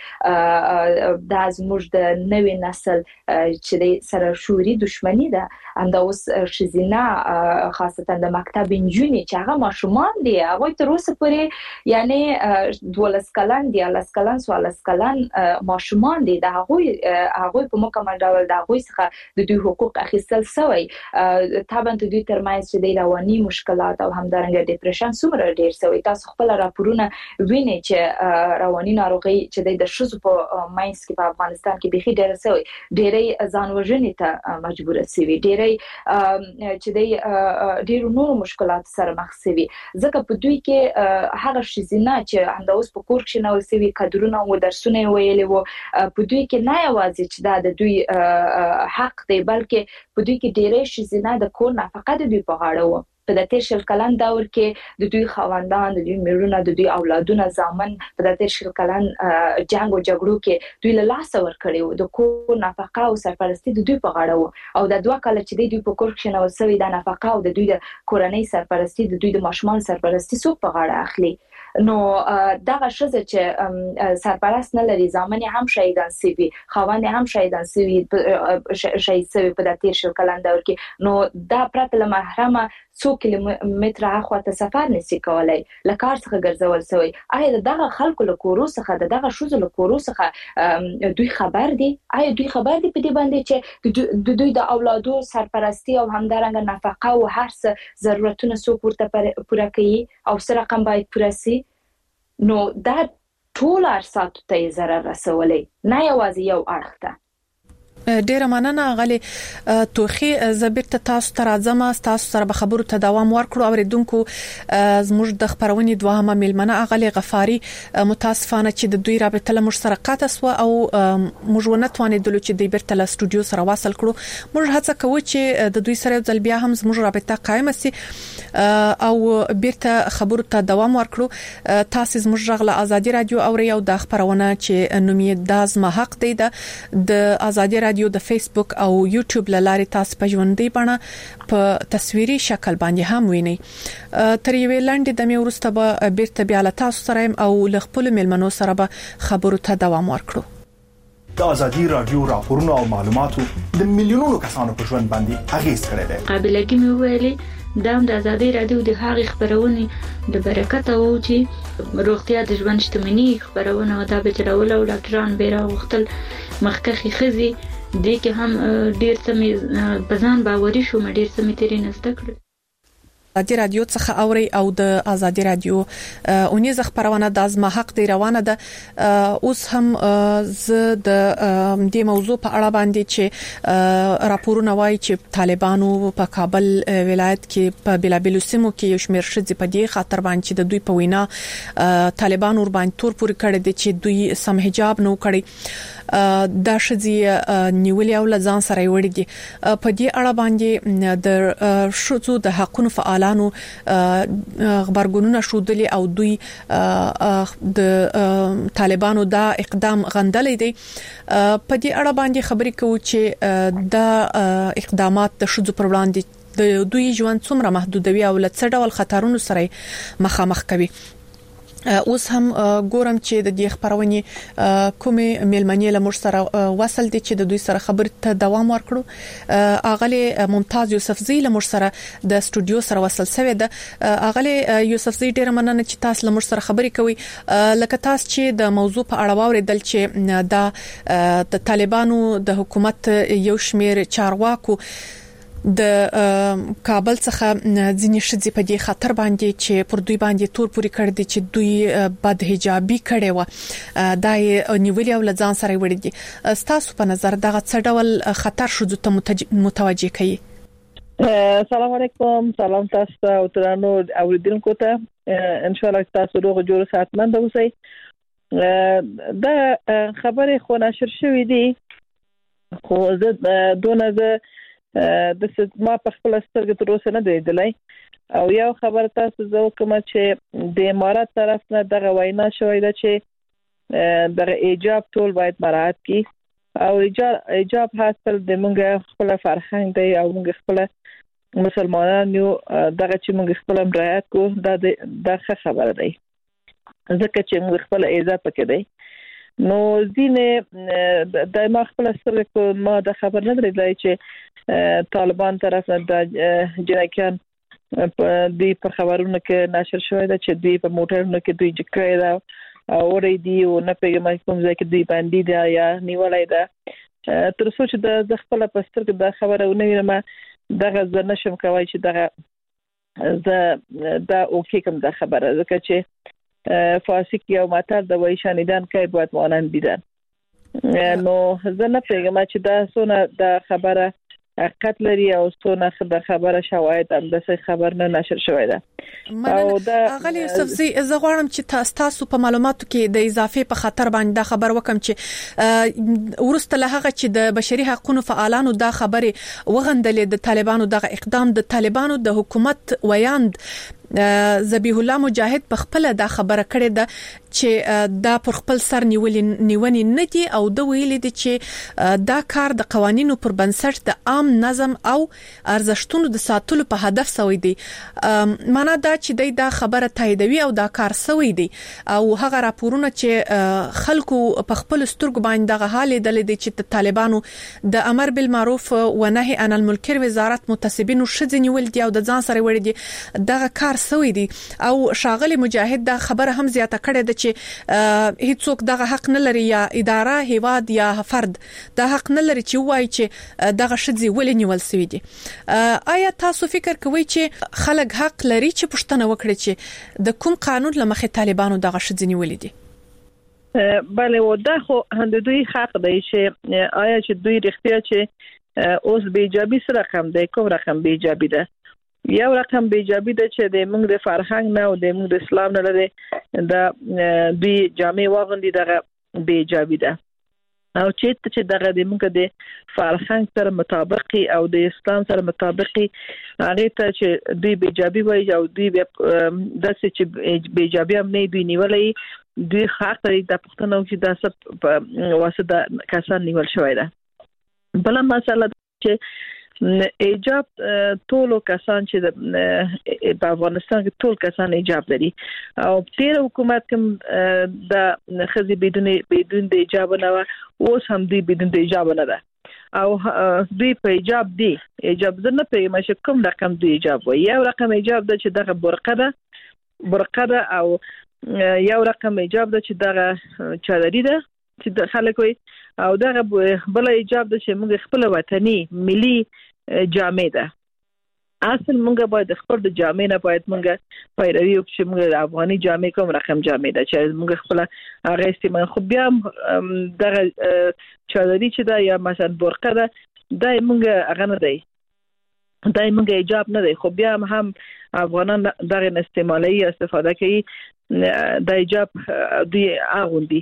باندې د زموږ د نوې نسل چې د سره شوري دښمنی ده انده اوس شزینه خاصتا د مکتب انجونی چې هغه ماشومان دي هغه تر اوسه پورې یعنی دولس کلن دي لاس کلن سوالس کلن ماشومان دي د هغه هغه په مکمل ډول د هغه څخه د دوی حقوق اخیستل سوی طبعا د دوی ترمنځ چې د رواني مشکلات او همدارنګه ډیپریشن څومره ډیر سوی تاسو خپل راپورونه وینئ چې رواني ناروغي چې د شوزو په ماینس کې په افغانستان کې بيخي ډیر سوی ډیرې ځان وژنې ته مجبور سوي ډیرې چې د ډیرو نورو مشکلات سره مخ سوي ځکه په دوی کې هغه شیزینه چې همدا اوس په کور کې نو سوي کډرونه او درسونه ویلې وو په دوی کې نه یوازې چې دا د دوی حق دی بلکې په دوی کې ډېرې شیزینه د کور نفقه د دوی په غاړه وو په د تیر شل کلن دور کې د دوی خواندان د دوی میرونه د دوی اولادونه زامن په د تیر شل کلن جنگ او جګړو کې دوی له لاس ور کړیو د کور نفقه او سرپرستی د دوی په غاړه وو او د دوه کال چې د دوی په کور کې نو سوي د نفقه او د دوی د کورنۍ سرپرستی د دوی د ماشومان سرپرستی څوک په غاړه اخلي نو دغه شزه چې سرپرست نه لري زامن هم شهیدان سوي خوان هم شهیدان سوي شهید سوي په د تیر شل کلن دور کې نو دا پرته له محرمه څو کیلومتره اخواته سفر نشي کولای لکار څخه ګرځول سوی آیا دغه خلکو له کورو څخه دغه شوزو له کورو څخه دوی خبر دي آیا دوی خبر دي په دې باندې چې د دوی د اولادو سرپرستی او همدارنګه نفقه او هر څه ضرورتونه څوک ورته پوره کوي او سره رقم باید پوره شي نو دا ټول ارساتو ته ضرر رسولې نه یوازې یو اړخ ده ډیره مننه غلي توخي زبرت تاسو تر اعظم تاسو سره به خبرو ته دوام ورکړو اوریدونکو زموږ د خبرونې دوهمه ملمنه غلي غفاري متاسفانه چې د دوی رابطه له مشترکات سو او موږ ونه توانیدل چې د بیرته له استودیو سره واصل کړو موږ هڅه کوو چې د دوی سره ځل بیا هم زموږ رابطه قائم سي او بیرته خبرو ته دوام ورکړو تاسو زموږ غله ازادي رادیو او یو د خبرونه چې نومې د زما حق دی د ازادي رادیو د فیسبوک او یوټیوب لارې تاسو په ژوندۍ بڼه په تصویري شکل باندې هم وینئ تر یوې لاندې د مې ورسته به بیرته بیا له تاسو سره او له خپل ملمنو سره به خبرو ته دوام ورکړو د ازادي رادیو راپورونه او معلوماتو د میلیونونو کسانو په ژوند باندې اغیز کړی دی قابلیت مې ویلي دام د ازادي رادیو د هغې خبرونه د برکت او چې روغتیا د ژوند شتمنۍ خبرونه دا به چلول او ډاکټران بیره وختل مخکخي خزي د کې هم ډیر څه بزان باوري شو مې ډیر څه مې تیرې نسته کړ ازادي رادیو څخه اوري او د ازادي رادیو اونیز خبرونه د ازما حق دی روانه ده اوس هم ز د دې موضوع په اړه باندې چې راپورونه وايي چې طالبانو په کابل ولایت کې په بلابلو سیمو کې یو شمېر شذ په دې خاطر باندې چې د دوی په وینا طالبانو ور باندې تور پوري کړی دي چې دوی سم حجاب نو کړی دا شذي نیولې او لزان سره وړي دي په دې اړه باندې د شذو د حقوقو فعالانو خبرګونونه شودلي او دوی د طالبانو دا اقدام غندلې دي په دې اړه باندې خبرې کوي چې دا اقدامات د شذو پر وړاندې د دوی ژوند څومره محدودوي او لڅ ډول خطرونو سره مخامخ کوي. اوس هم ګورم چې د دې خبرونه کومه میلمنې له مر سره وصل دي چې د دوی سره خبرې ته دوام ورکړو. اغلی ممتاز یوسفزی له مر سره د استودیو سره وصل شوی ده. اغلی یوسفزی ډیر مننه چې تاسو له مر سره خبرې کوي. لکه تاسو چې د موضوع په اړه واوریدل چې دا د طالبانو د حکومت یو شمیر چارواکو د کابل څخه ځینې شذې په دې خطر باندې چې پر دوی باندې تور پوری کړ دي چې دوی بد حجابي کړي و دا نیولې او لزان سره وړي دي. تاسو په نظر دغه څه ډول خطر شذو ته متوجه کوي؟ السلام علیکم، سلام تاسو او ترانو اوریدونکو ته. ان شاء الله تاسو روغ جوړ ساتمن اوسئ. دا خبره خو نشر شوې دي خو زه دونه زه د ما په خپل سترګې تر اوسه نه دی لیدلای او یو خبر تاسو زه کوم چې د امارات طرف نه دغه وینا شوې ده چې دغه ایجاب ټول باید مراعات کړي او ایجاب ایجاب حاصل د موږ خپل فرهنګ دی او موږ خپل مسلمانان یو دغه چې موږ خپل مراعات کو دا د خبره دی ځکه چې موږ خپل عزت پکې دی. نو ځینې د ما خپل سره ما د خبر نه درېدای چې طالبان طرف نه د جنکان په دې په خبرونو کې نشر شوی دا چې دوی په موټرونو کې دوی جکړه دا او ورې دی او نه پیغام کوم ځکه دوی باندې دا یا نیولای دا تر څو چې د خپل پستر کې د خبره ونه ویلم دغه ځ نشم کوي چې دغه ز دا اوکې کوم د خبره ځکه چې فاسق یا ماتر د وای شانیدان کوي باید مانند دیدن. نو زه نه پیغام چې دا سونه د خبره حقیقت لري او سونه د خبره شواهد هم د خبر نه نشر شوی ده. او دا غلی یوسفزی زه غواړم چې تاسو په معلوماتو کې د اضافه په خطر باندې دا خبر وکم چې ورسته له هغه چې د بشري حقوقو فعالانو دا خبره وغندلې د طالبانو دغه اقدام د طالبانو د حکومت ویاند ذبیح الله مجاهد په خپل دا خبره کړې ده چې دا پر خپل سر نیولې نیونې نه دي او د ویلې دي چې دا کار د قوانینو پر بنسټ د عام نظم او ارزښتونو د ساتلو په هدف سوی دی. معنا دا چې دا خبره تاییدوي او دا کار سوی دی او هغه راپورونه چې خلکو په خپل سترګو باندې دغه حال دلې دي چې طالبانو د امر بالمعروف و نهي عن المنکر وزارت متسبینو شذ نیول دي او د ځان سره وړي دي دغه کار سوی دي او شاغلی مجاهد دا خبره هم زیاته کړې ده چې هیڅوک دغه حق نه لري یا اداره هیواد یا فرد دا حق نه لري چې وایي چې دغه شذ ولې نیول سوی دي. آیا تاسو فکر کوئ چې خلک حق لري چې پښتنه وکړي چې د کوم قانون لمخې طالبانو دغه شذ نیولې دي؟ بله و دا خو د دوی حق دی چې آیا چې دوی رښتیا چې اوس بی ایجابي سره رقم دی کوم رقم بی ایجابي ده یو رقم بی ایجابي ده چې د موږ د فرهنګ نه او د موږ د اسلام نه لري د دوی جامع واغوندي دغه بی ایجابي ده او چې چې دغه د موږ د فرهنګ سره مطابقي او د اسلام سره مطابقي هغه ته چې دوی بی ایجابي وایي او دوی د څه چې بی ایجابي هم نه دوی نیولې دوی حق لري د پښتنو چې د سب واسطه کسان نیول شوی ده. بل مسله چې ایجاب ټول کسان چې په افغانستان کې ټول کسان ایجاب لري او تیر حکومت کوم د خزي بدون بدون د ایجاب نه اوس هم دوی بدون د ایجاب نه ده او دوی په ایجاب دی ایجاب زنه په مشه کوم رقم دوی ایجاب وي یو رقم ایجاب ده چې دغه برقه ده برقه ده او یو رقم ایجاب ده چې دغه چادري ده چې د خلک وي او دغه بل ایجاب ده چې موږ خپل وطني ملي جامع ده اصل مونږه باید خپل د جامع نه باید مونږه پیروي وکړو چې مونږ افغاني جامع کوم رقم جامع ده چې مونږ خپل هغه استعمال خو بیا دغه چادري چې دا یا مثلا برقه ده دا مونږ هغه نه دی دا مونږ ایجاب نه دی خو بیا هم افغانان دغه استعمالي استفاده کوي د ایجاب دی اغوندي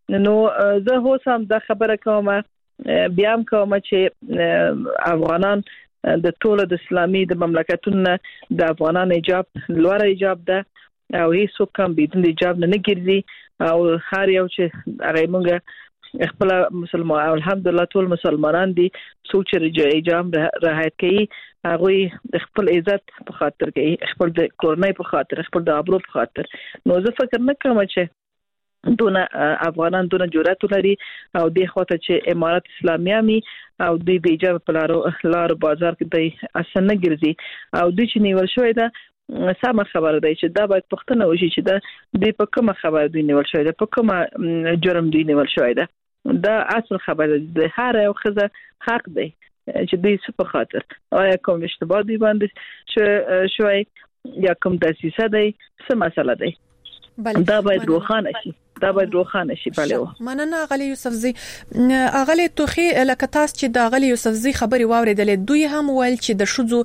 نو زه هوسم د خبره کوم بیا هم کوم چې افغانان د ټولو د اسلامي د مملکتونو د افغانان حجاب لوړ حجاب ده او هیڅ کوم بدون حجاب نه ګرځي او هر یو چې هغه موږ خپل مسلمان الحمدلله ټول مسلمانان دي سوچ حجاب رعایت کوي هغه خپل عزت په خاطر کوي خپل د کورنۍ په خاطر خپل د ابرو په خاطر نو زه فکر نه کوم چې دونه افغانان دونه جرأت لري او د خواته چې امارات اسلامیه می او د بیجاب په لارو لارو بازار کې د اسنه ګرځي او د چې نیول شوی دا سم خبره ده چې دا باید پښتنه وشي چې دا د په کومه خبره دی نیول شوی ده په کومه جرم دی نیول شوی ده دا اصل خبره ده هر یو خزه حق دی چې د څه په خاطر آیا کوم اشتباه دی باندې شوی یا کوم دسیسه دی څه مسله ده دا باید روښانه شي دا باید روښانه شي بله مننه غلی یوسفزی اغلی توخي لکه تاسو چې د غلی یوسفزی خبري واوریدلې دوی هم ویل چې د شذو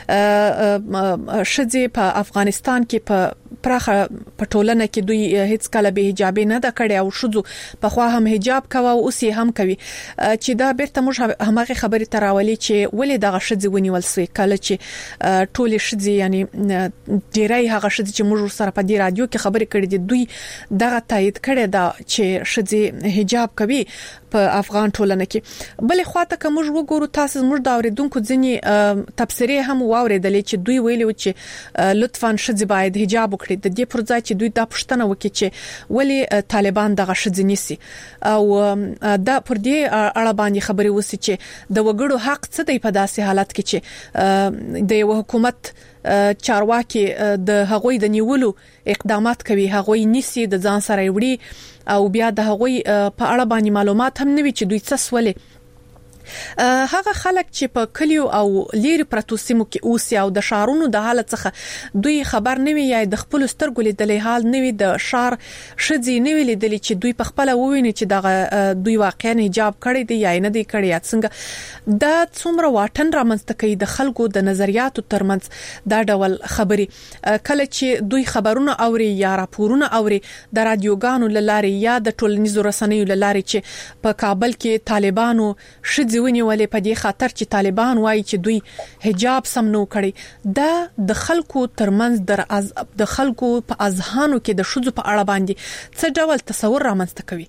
شذې په افغانستان کې په پراخه پټولنه کې دوی هیڅ کله به حجاب نه د کړي او شذو په خوا هم حجاب کوي او اوس هم کوي چې دا بیرته موږ همغه خبري تراولي چې ولې دغه شذې ونیول سوی کله چې ټول شذې یعنی ډیرای هغه شذې چې موږ سره په دې رادیو کې خبري کړې دي دوی دغه تایید کړی دا چې شذې حجاب کوي په افغان ټولنه کې بلې خواته کوم وګورو تاسو موږ دا اوریدونکو ځنی تفسیری هم واوریدلې چې دوی ویلي و چې لطفاً شذې باید حجاب وکړي د دې پر ځای چې دوی دا پوښتنه وکړي چې ولی طالبان دغه شذې نیسي او دا پر دې اړه باندې خبري وسی چې د وګړو حق څه دی په داسې حالت کې چې د یو حکومت چارواکي د هغوی د نیولو اقدامات کوي هغوی نیسي د ځان سره وړي او بیا د هغوی په اړه باندې معلومات هم نوي چې دوی څه سولې هغه خلک چې په کلیو او لیر پرتو سیمو کې اوسي او د شارونو د حالت څخه دوی خبر نه وي یا د خپل سترګو لیدلې حال نه وي د شار شذې نه وی لیدلې چې دوی په خپل وویني چې دغه دوی واقعا حجاب کړی دی یا نه دی کړی یا څنګه دا څومره واټن رامنځته کوي د خلکو د نظریاتو ترمنځ دا ډول خبري کله چې دوی خبرونه اوري یا راپورونه اوري د رادیوګانو لارې یا د ټولنیزو رسنیو لارې چې په کابل کې طالبانو شذې ونیولې په دې خاطر چې طالبان وایي چې دوی حجاب سم نو کړی دا د خلکو ترمنځ در از د خلکو په اذهانو کې د شذو په اړه باندې څه ډول تصور رامنځته کوي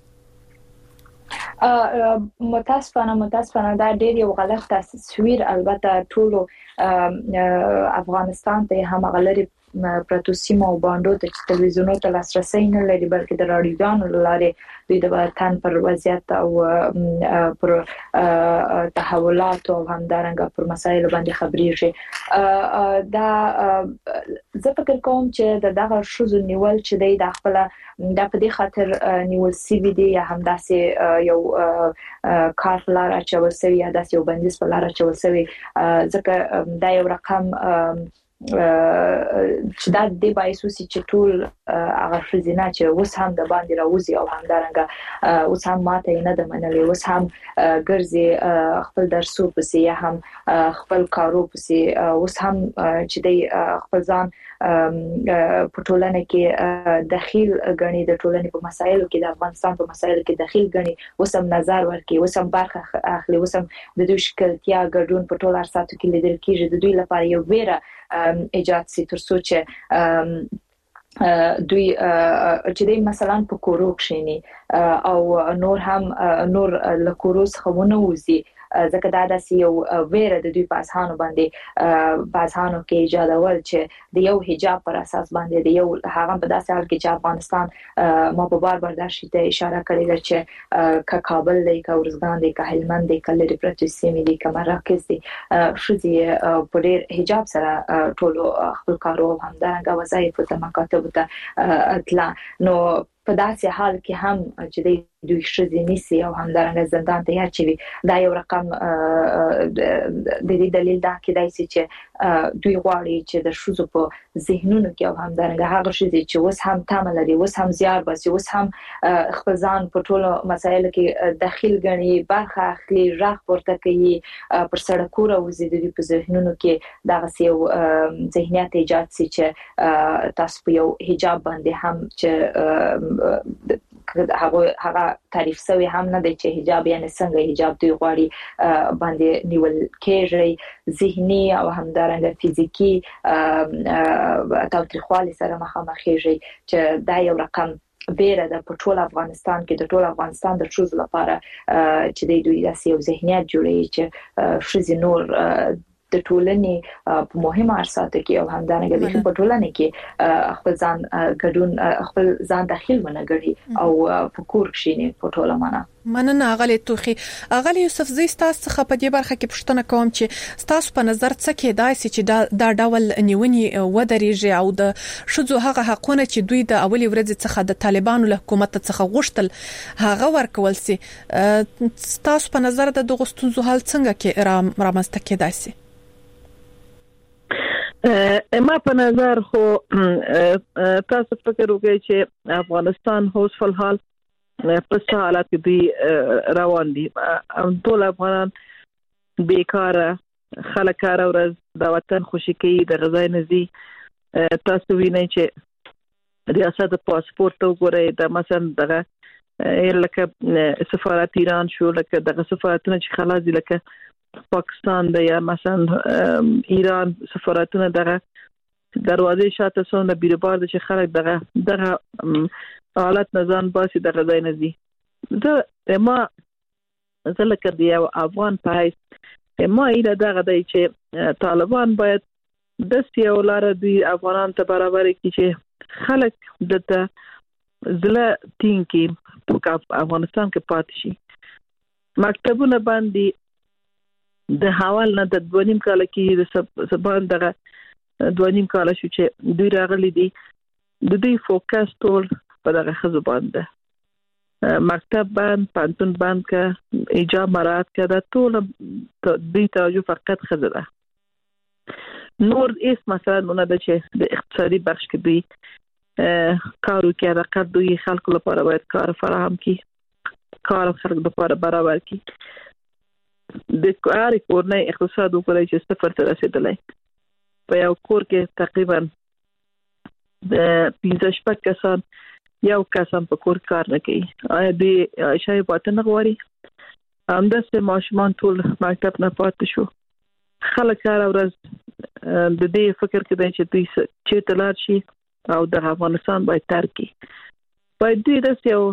متاسفانه متاسفانه دا ډېر یو غلط تصویر البته ټولو افغانستان ته هم غلري پرتو سیمه او باندې ته تلویزیونونو ته لاسرسي نه لري بلکې د رادیوګانو لارې دوی د وطن پر وضعیت او پر تحولات او همدارنګه پر مسایل باندې خبريږي دا زه فکر کوم چې د دغه شذو نیول چې د خپل د په دې خاطر نیول سی وی دی یا هم داسې یو کار لاره چې وسوي یا داسې یو بندیز په لاره چې وسوي ځکه دا یو رقم چې دا د بایسوسي چې ټول هغه خزینه چې اوس هم د باندې راوځي او همدارنګه اوس هم ماته نه د منلې اوس هم ګرځي خپل درسو پسې یا هم خپل کارو پسې اوس هم چې د خپل ځان په ټولنه کې داخل غني د ټولنې په مسایلو کې د افغانستان په مسایلو کې داخل غني اوس هم نظر ورکړي اوس هم برخه اخلي اوس هم د دوی شکلتیا ګډون په ټول ارساتو کې لیدل کېږي د دوی لپاره یو ویره ایجاد سي تر څو چې دوی چې د مثلا په کورو کې او نور هم نور له کورو څخه ونوځي ځکه دا داسې یو ویره د دوی په اذهانو باندې په اذهانو کې ایجادول چې د یو حجاب پر اساس باندې د یو هغه په داسې حال کې چې افغانستان ما په بار بار دا شی ته اشاره کړې ده چې ک کابل دی ک ورزګان دی ک هلمند دی ک لری پرتو سیمې دی ک مراکز دی شذې په ډېر حجاب سره ټولو خپل کارو همدارنګه وظایف ته مکاتب ته اطلاع نو په داسې حال کې هم چې د دوی شذې نیسي او همدارنګه زندان ته اچوي دا یو رقم د دې دلیل دا کېدای شي چې دوی غواړي چې د شذو په ذهنونو کې او همدارنګه هغه شذې چې اوس هم تمه لري اوس هم زیار باسي اوس هم خپل ځان په ټولو مسایلو کې داخل غني برخه اخلي راغ ورته کوي پر سړکو راوځي د دوی په ذهنونو کې دا یو ذهنیت ایجاد شي چې تاسو په یو حجاب باندې هم چې هغه هغه تعریف سوی هم نه دی چې حجاب یعنی څنګه حجاب دوی غواړي باندې نیول کېږي ذهني او همدارنګه فزیکی تاوتریخوالي سره مخامخ کېږي چې دا یو رقم بیره د ټول افغانستان کې د ټول افغانستان د ټول لپاره چې د دوی داسې یو ذهنیت جوړوي چې شذ نور د ټولنې په مهمه ارساته کې او همدارنګه د ټولنې کې خپل ځان ګډون خپل ځان داخل ونګړي او فکر شینه په ټوله معنا مننه غلي توخي غلي یوسف زی تاسو څخه په دې برخه کې پوښتنه کوم چې تاسو په نظر څه کې دای چې دا دا ډول نیونی ودرېږي او د شذو هغه حقونه چې دوی د اولي ورځ څخه د طالبانو له حکومت څخه غوښتل هغه ورکول سي تاسو په نظر د دغه ستونزو حل څنګه کې رامنځته کېدای سي ما په نظر خو تاسو فکر وکړئ چې افغانستان اوس په حال په حالت کې دی روان دي ټول افغانان بیکاره خلک کار ورځ د وطن خوشي کوي د غزا نزي تاسو وینئ چې ریاست پاسپورت وګورئ د مثلا دغه لکه سفارت ایران شو لکه دغه سفارتونه چې خلاص دي لکه پاکستان د یا مثلا ایران سفارتونه دغه دروازې شاته سونه بیربار د چې خلک دغه دغه حالت نزان باسي دغه ځای نه دي دا ما زلکه دی او افغان پایس ما ایله دغه دی چې طالبان باید د سیاولار دی افغانان ته برابر کړي چې خلک د زله تین کې په افغانستان کې پاتې شي مکتبونه باندې د حوال نه د دوانیم کال کې د سبان دغه دوانیم کال شو چې دوی راغلي دي د دوی فوکس ټول په دغه خزو باندې مکتب باندې پانتون باندې کا ایجاب مراد کا دا ټول دوی توجه فقط خزه ده نور ایس مثلا نه د چې د اقتصادي بخش کې دوی کارو کې راکړ دوی خلکو لپاره باید کار فراهم کړي کار خلکو لپاره برابر کړي د کار کورنۍ اقتصاد وکړي چې صفر ته رسیدلای په یو کور کې تقریبا د پنځه شپږ کسان یو کسان په کور کار نه کوي آیا د شای پاتنه غواړي همداسې ماشومان ټول مکتب نه پاتې شو خلک کار ورځ د دې فکر کوي چې دوی چې تلار شي او د افغانستان باید ترک کړي باید دوی د یو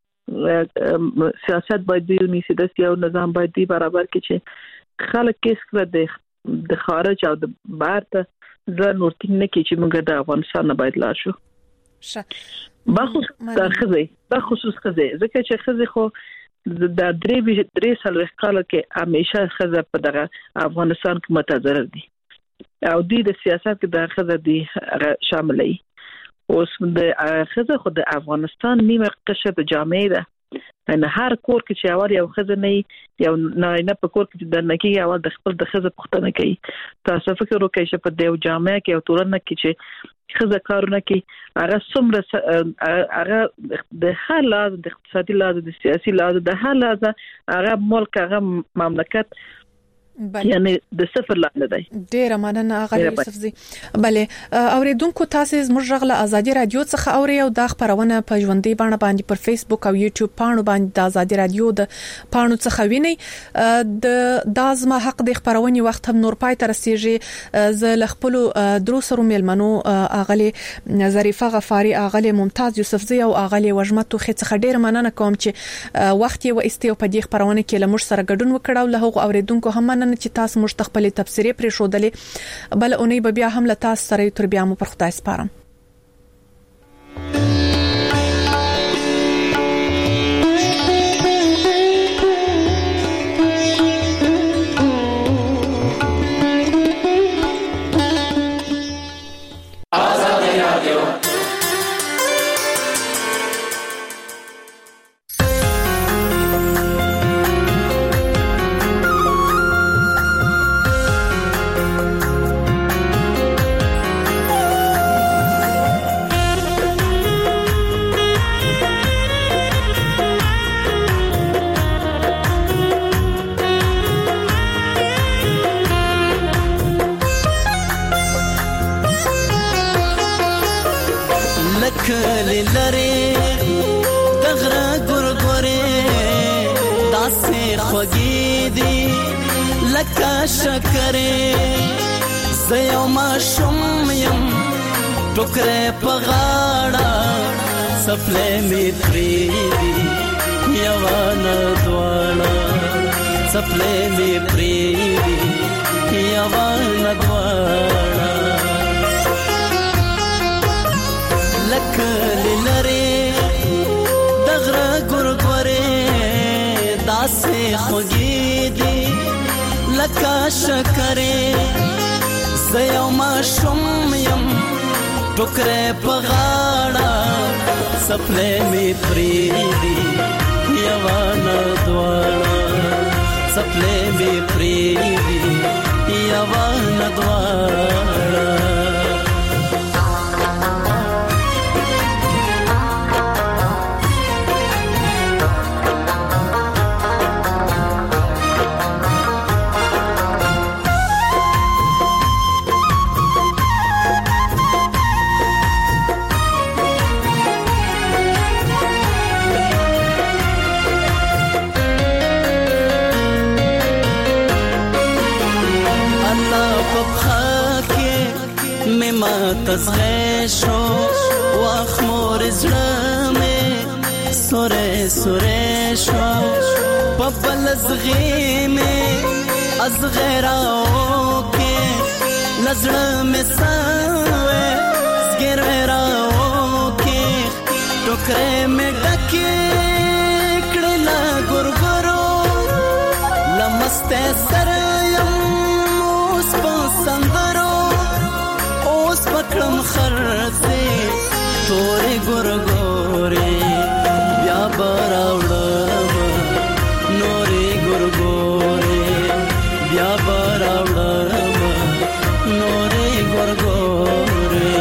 سیاست باید دوی نیسي د یو نظام باید دوی برابر کړي چې خلک کیسه د د خارج او د بهر ته ځان ورته نه کړي چې موږ د افغانستان نه باید لاړ شو شه بخصوص د خزي بخصوص خزي ځکه چې خزي خو د درې درې سال کال کې همیشه خزه په دغه افغانستان کې متضرر دي او دوی د سیاست کې د خزه دي شاملې اوس د خزه خو د افغانستان نیمه قشر د جامعې ده ان هر کور کې چې اول یو خزه نه یو نه په کور کې د نکی اول د خپل د خزه پختنه کوي تاسو فکر وکړئ چې په دیو جامعه کې او تورنه کې چې خزه کارونه کوي هغه څومره هغه د هر لحاظ د اقتصادي لحاظ د سیاسي لحاظ د هر لحاظ هغه ملک هغه مملکت یعنی د صفر لاندې دی ډیر مننه غلی یوسف زی بله اوریدونکو تاسو زموږ غږ ازادي رادیو څخه اوري او د خبرونه په ژوندۍ باندې باندې پر فیسبوک او یوټیوب پاڼو باندې د ازادي رادیو د پاڼو څخه ویني د دازما حق د خبرونې وخت هم نور پای تر رسیږي ز ل خپل دروسرو ملمنو اغلی ظریفه غفاری اغلی ممتاز یوسف زی او اغلی وجمتو خې څخه ډیر مننه کوم چې وخت یې و استیو په دې خبرونه کې لمر سره ګډون وکړو له هغه اوریدونکو هم چې تاسو مشتخپلې تفسیرې پرې شودلې بل اونۍ به بیا هم له تاسو سره تر بیا مو پر خدای سپارم داسې خوږې دي لکه شکرې زه یو ماشوم یم ټوکرې په غاړه څپلۍ مې پرېږدي یوه نه دواړه څپلۍ مې پرېږدي یوه نه دواړه لکه لرې د غره ګورګورې داسې خوږې دي لکه شکرې زه یو ماشوم یم ټوکرې په غاړه څپلۍ مې پرېږدي یوه نه دواړه څپلۍ مې پرېږدي یوه نه دواړه تزغه شو واخ مور زړه مې سورې سورې شو په بل زغې مې ازغه راو کې لزړه مې سوې زګر راو کې ټوکرې مې ډکې کړې لا ګورګورو لمسته سره یم اوس په سندرو پکړم خرڅې تورې ګورګورې بیا براوړم نورې ګورګورې بیا براوړم نورې ګورګورې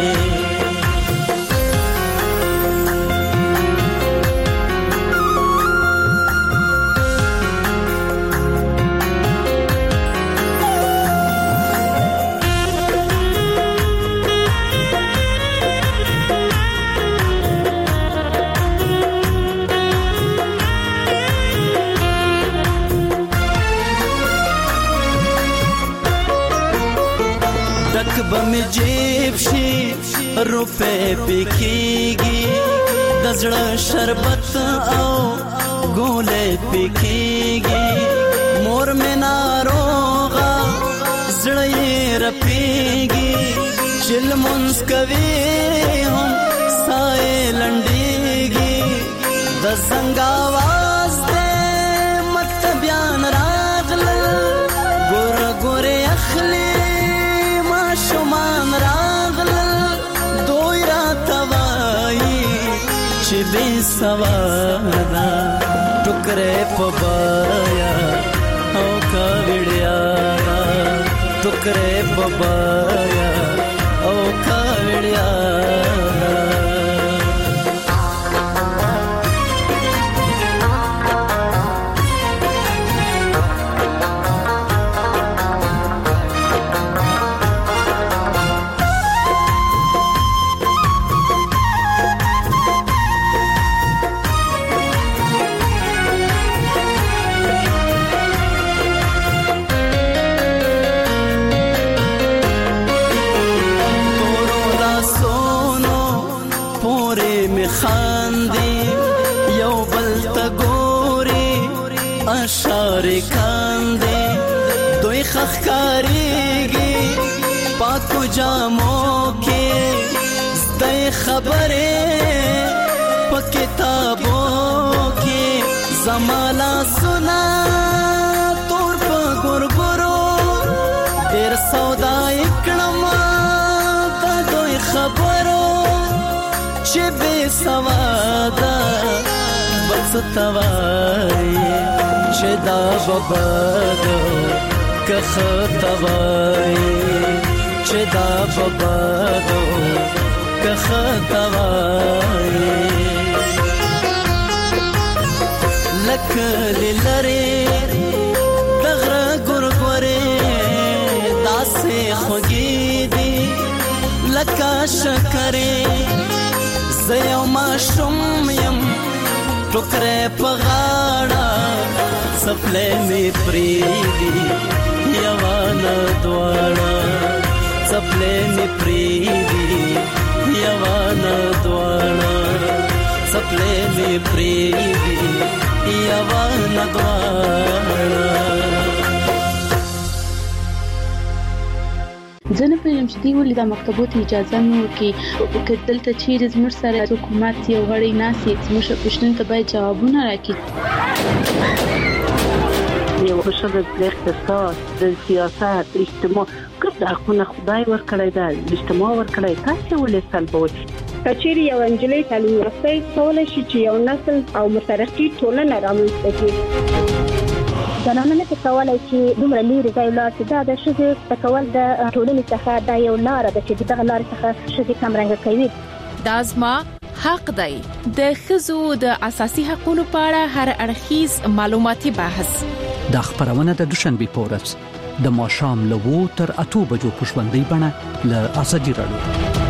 بم جیب شي روپے پکېږي د زړه شربت او ګولې پکېږي مور مې ناروغه زړه یې رپېږي چې لمونځ کوي هم ساه یې لنډېږي د زنګ اواز دی مکتبیان راغلل ګوره ګورې اخلي شمان راغلل دوی راته وایي چې بې سواده ټوکرې په بایا او کاوړیا ټوکرې په بایا او کاوړیا اشاره کاندې دوی خخکاریږي پاکو جامو کې زده خبرې په کتابو کې زمالا سنا تور په ګورګورو ډېر سودا کړم د دوی خبرو چې بې سواده بس توای چې دا بابادو که خطوای چې دا بابادو که خطوای لکه لرې دغره ګورګورې داسې خوږې دي لکه شکرې زه یو ماشوم یم ټوکرې په غاړه سپلې می پریدي یوانا دواړه سپلې می پریدي یوانا دواړه سپلې می پریدي یوانا دواړه. ځنه په یم چې دی ولې د مکتبونو اجازه نو کې کتل ته چیرې زموږ سره حکومت یو غړي ناسي زموږ پښتون ته باید جوابونه راکړي. یو بشر د اقتصاد د سیاست اجتماع کوم د حقوقو خدای ورکړی دا اجتماع ورکړی تاسو ولې سلبوي کچېری یو انجلۍ تعلیم یافته کولای شي چې یو نسل او مترقي ټولنه رامنځته کړي. زنانه نه کولای چې دومره لري ځای لاړ چې دا د شذ تکول د ټولنې څخه دا یو لار ده چې دغه لار څخه شذ کم رنګ کوي. دا زما حق دی. د ښځو د اساسي حقوقو په اړه هر اړخیز معلوماتي بحث د خبرونه د دوشنبه پورس د ماښام له وو تر اته بجو په ژوندۍ بڼه له ازادي رادیو.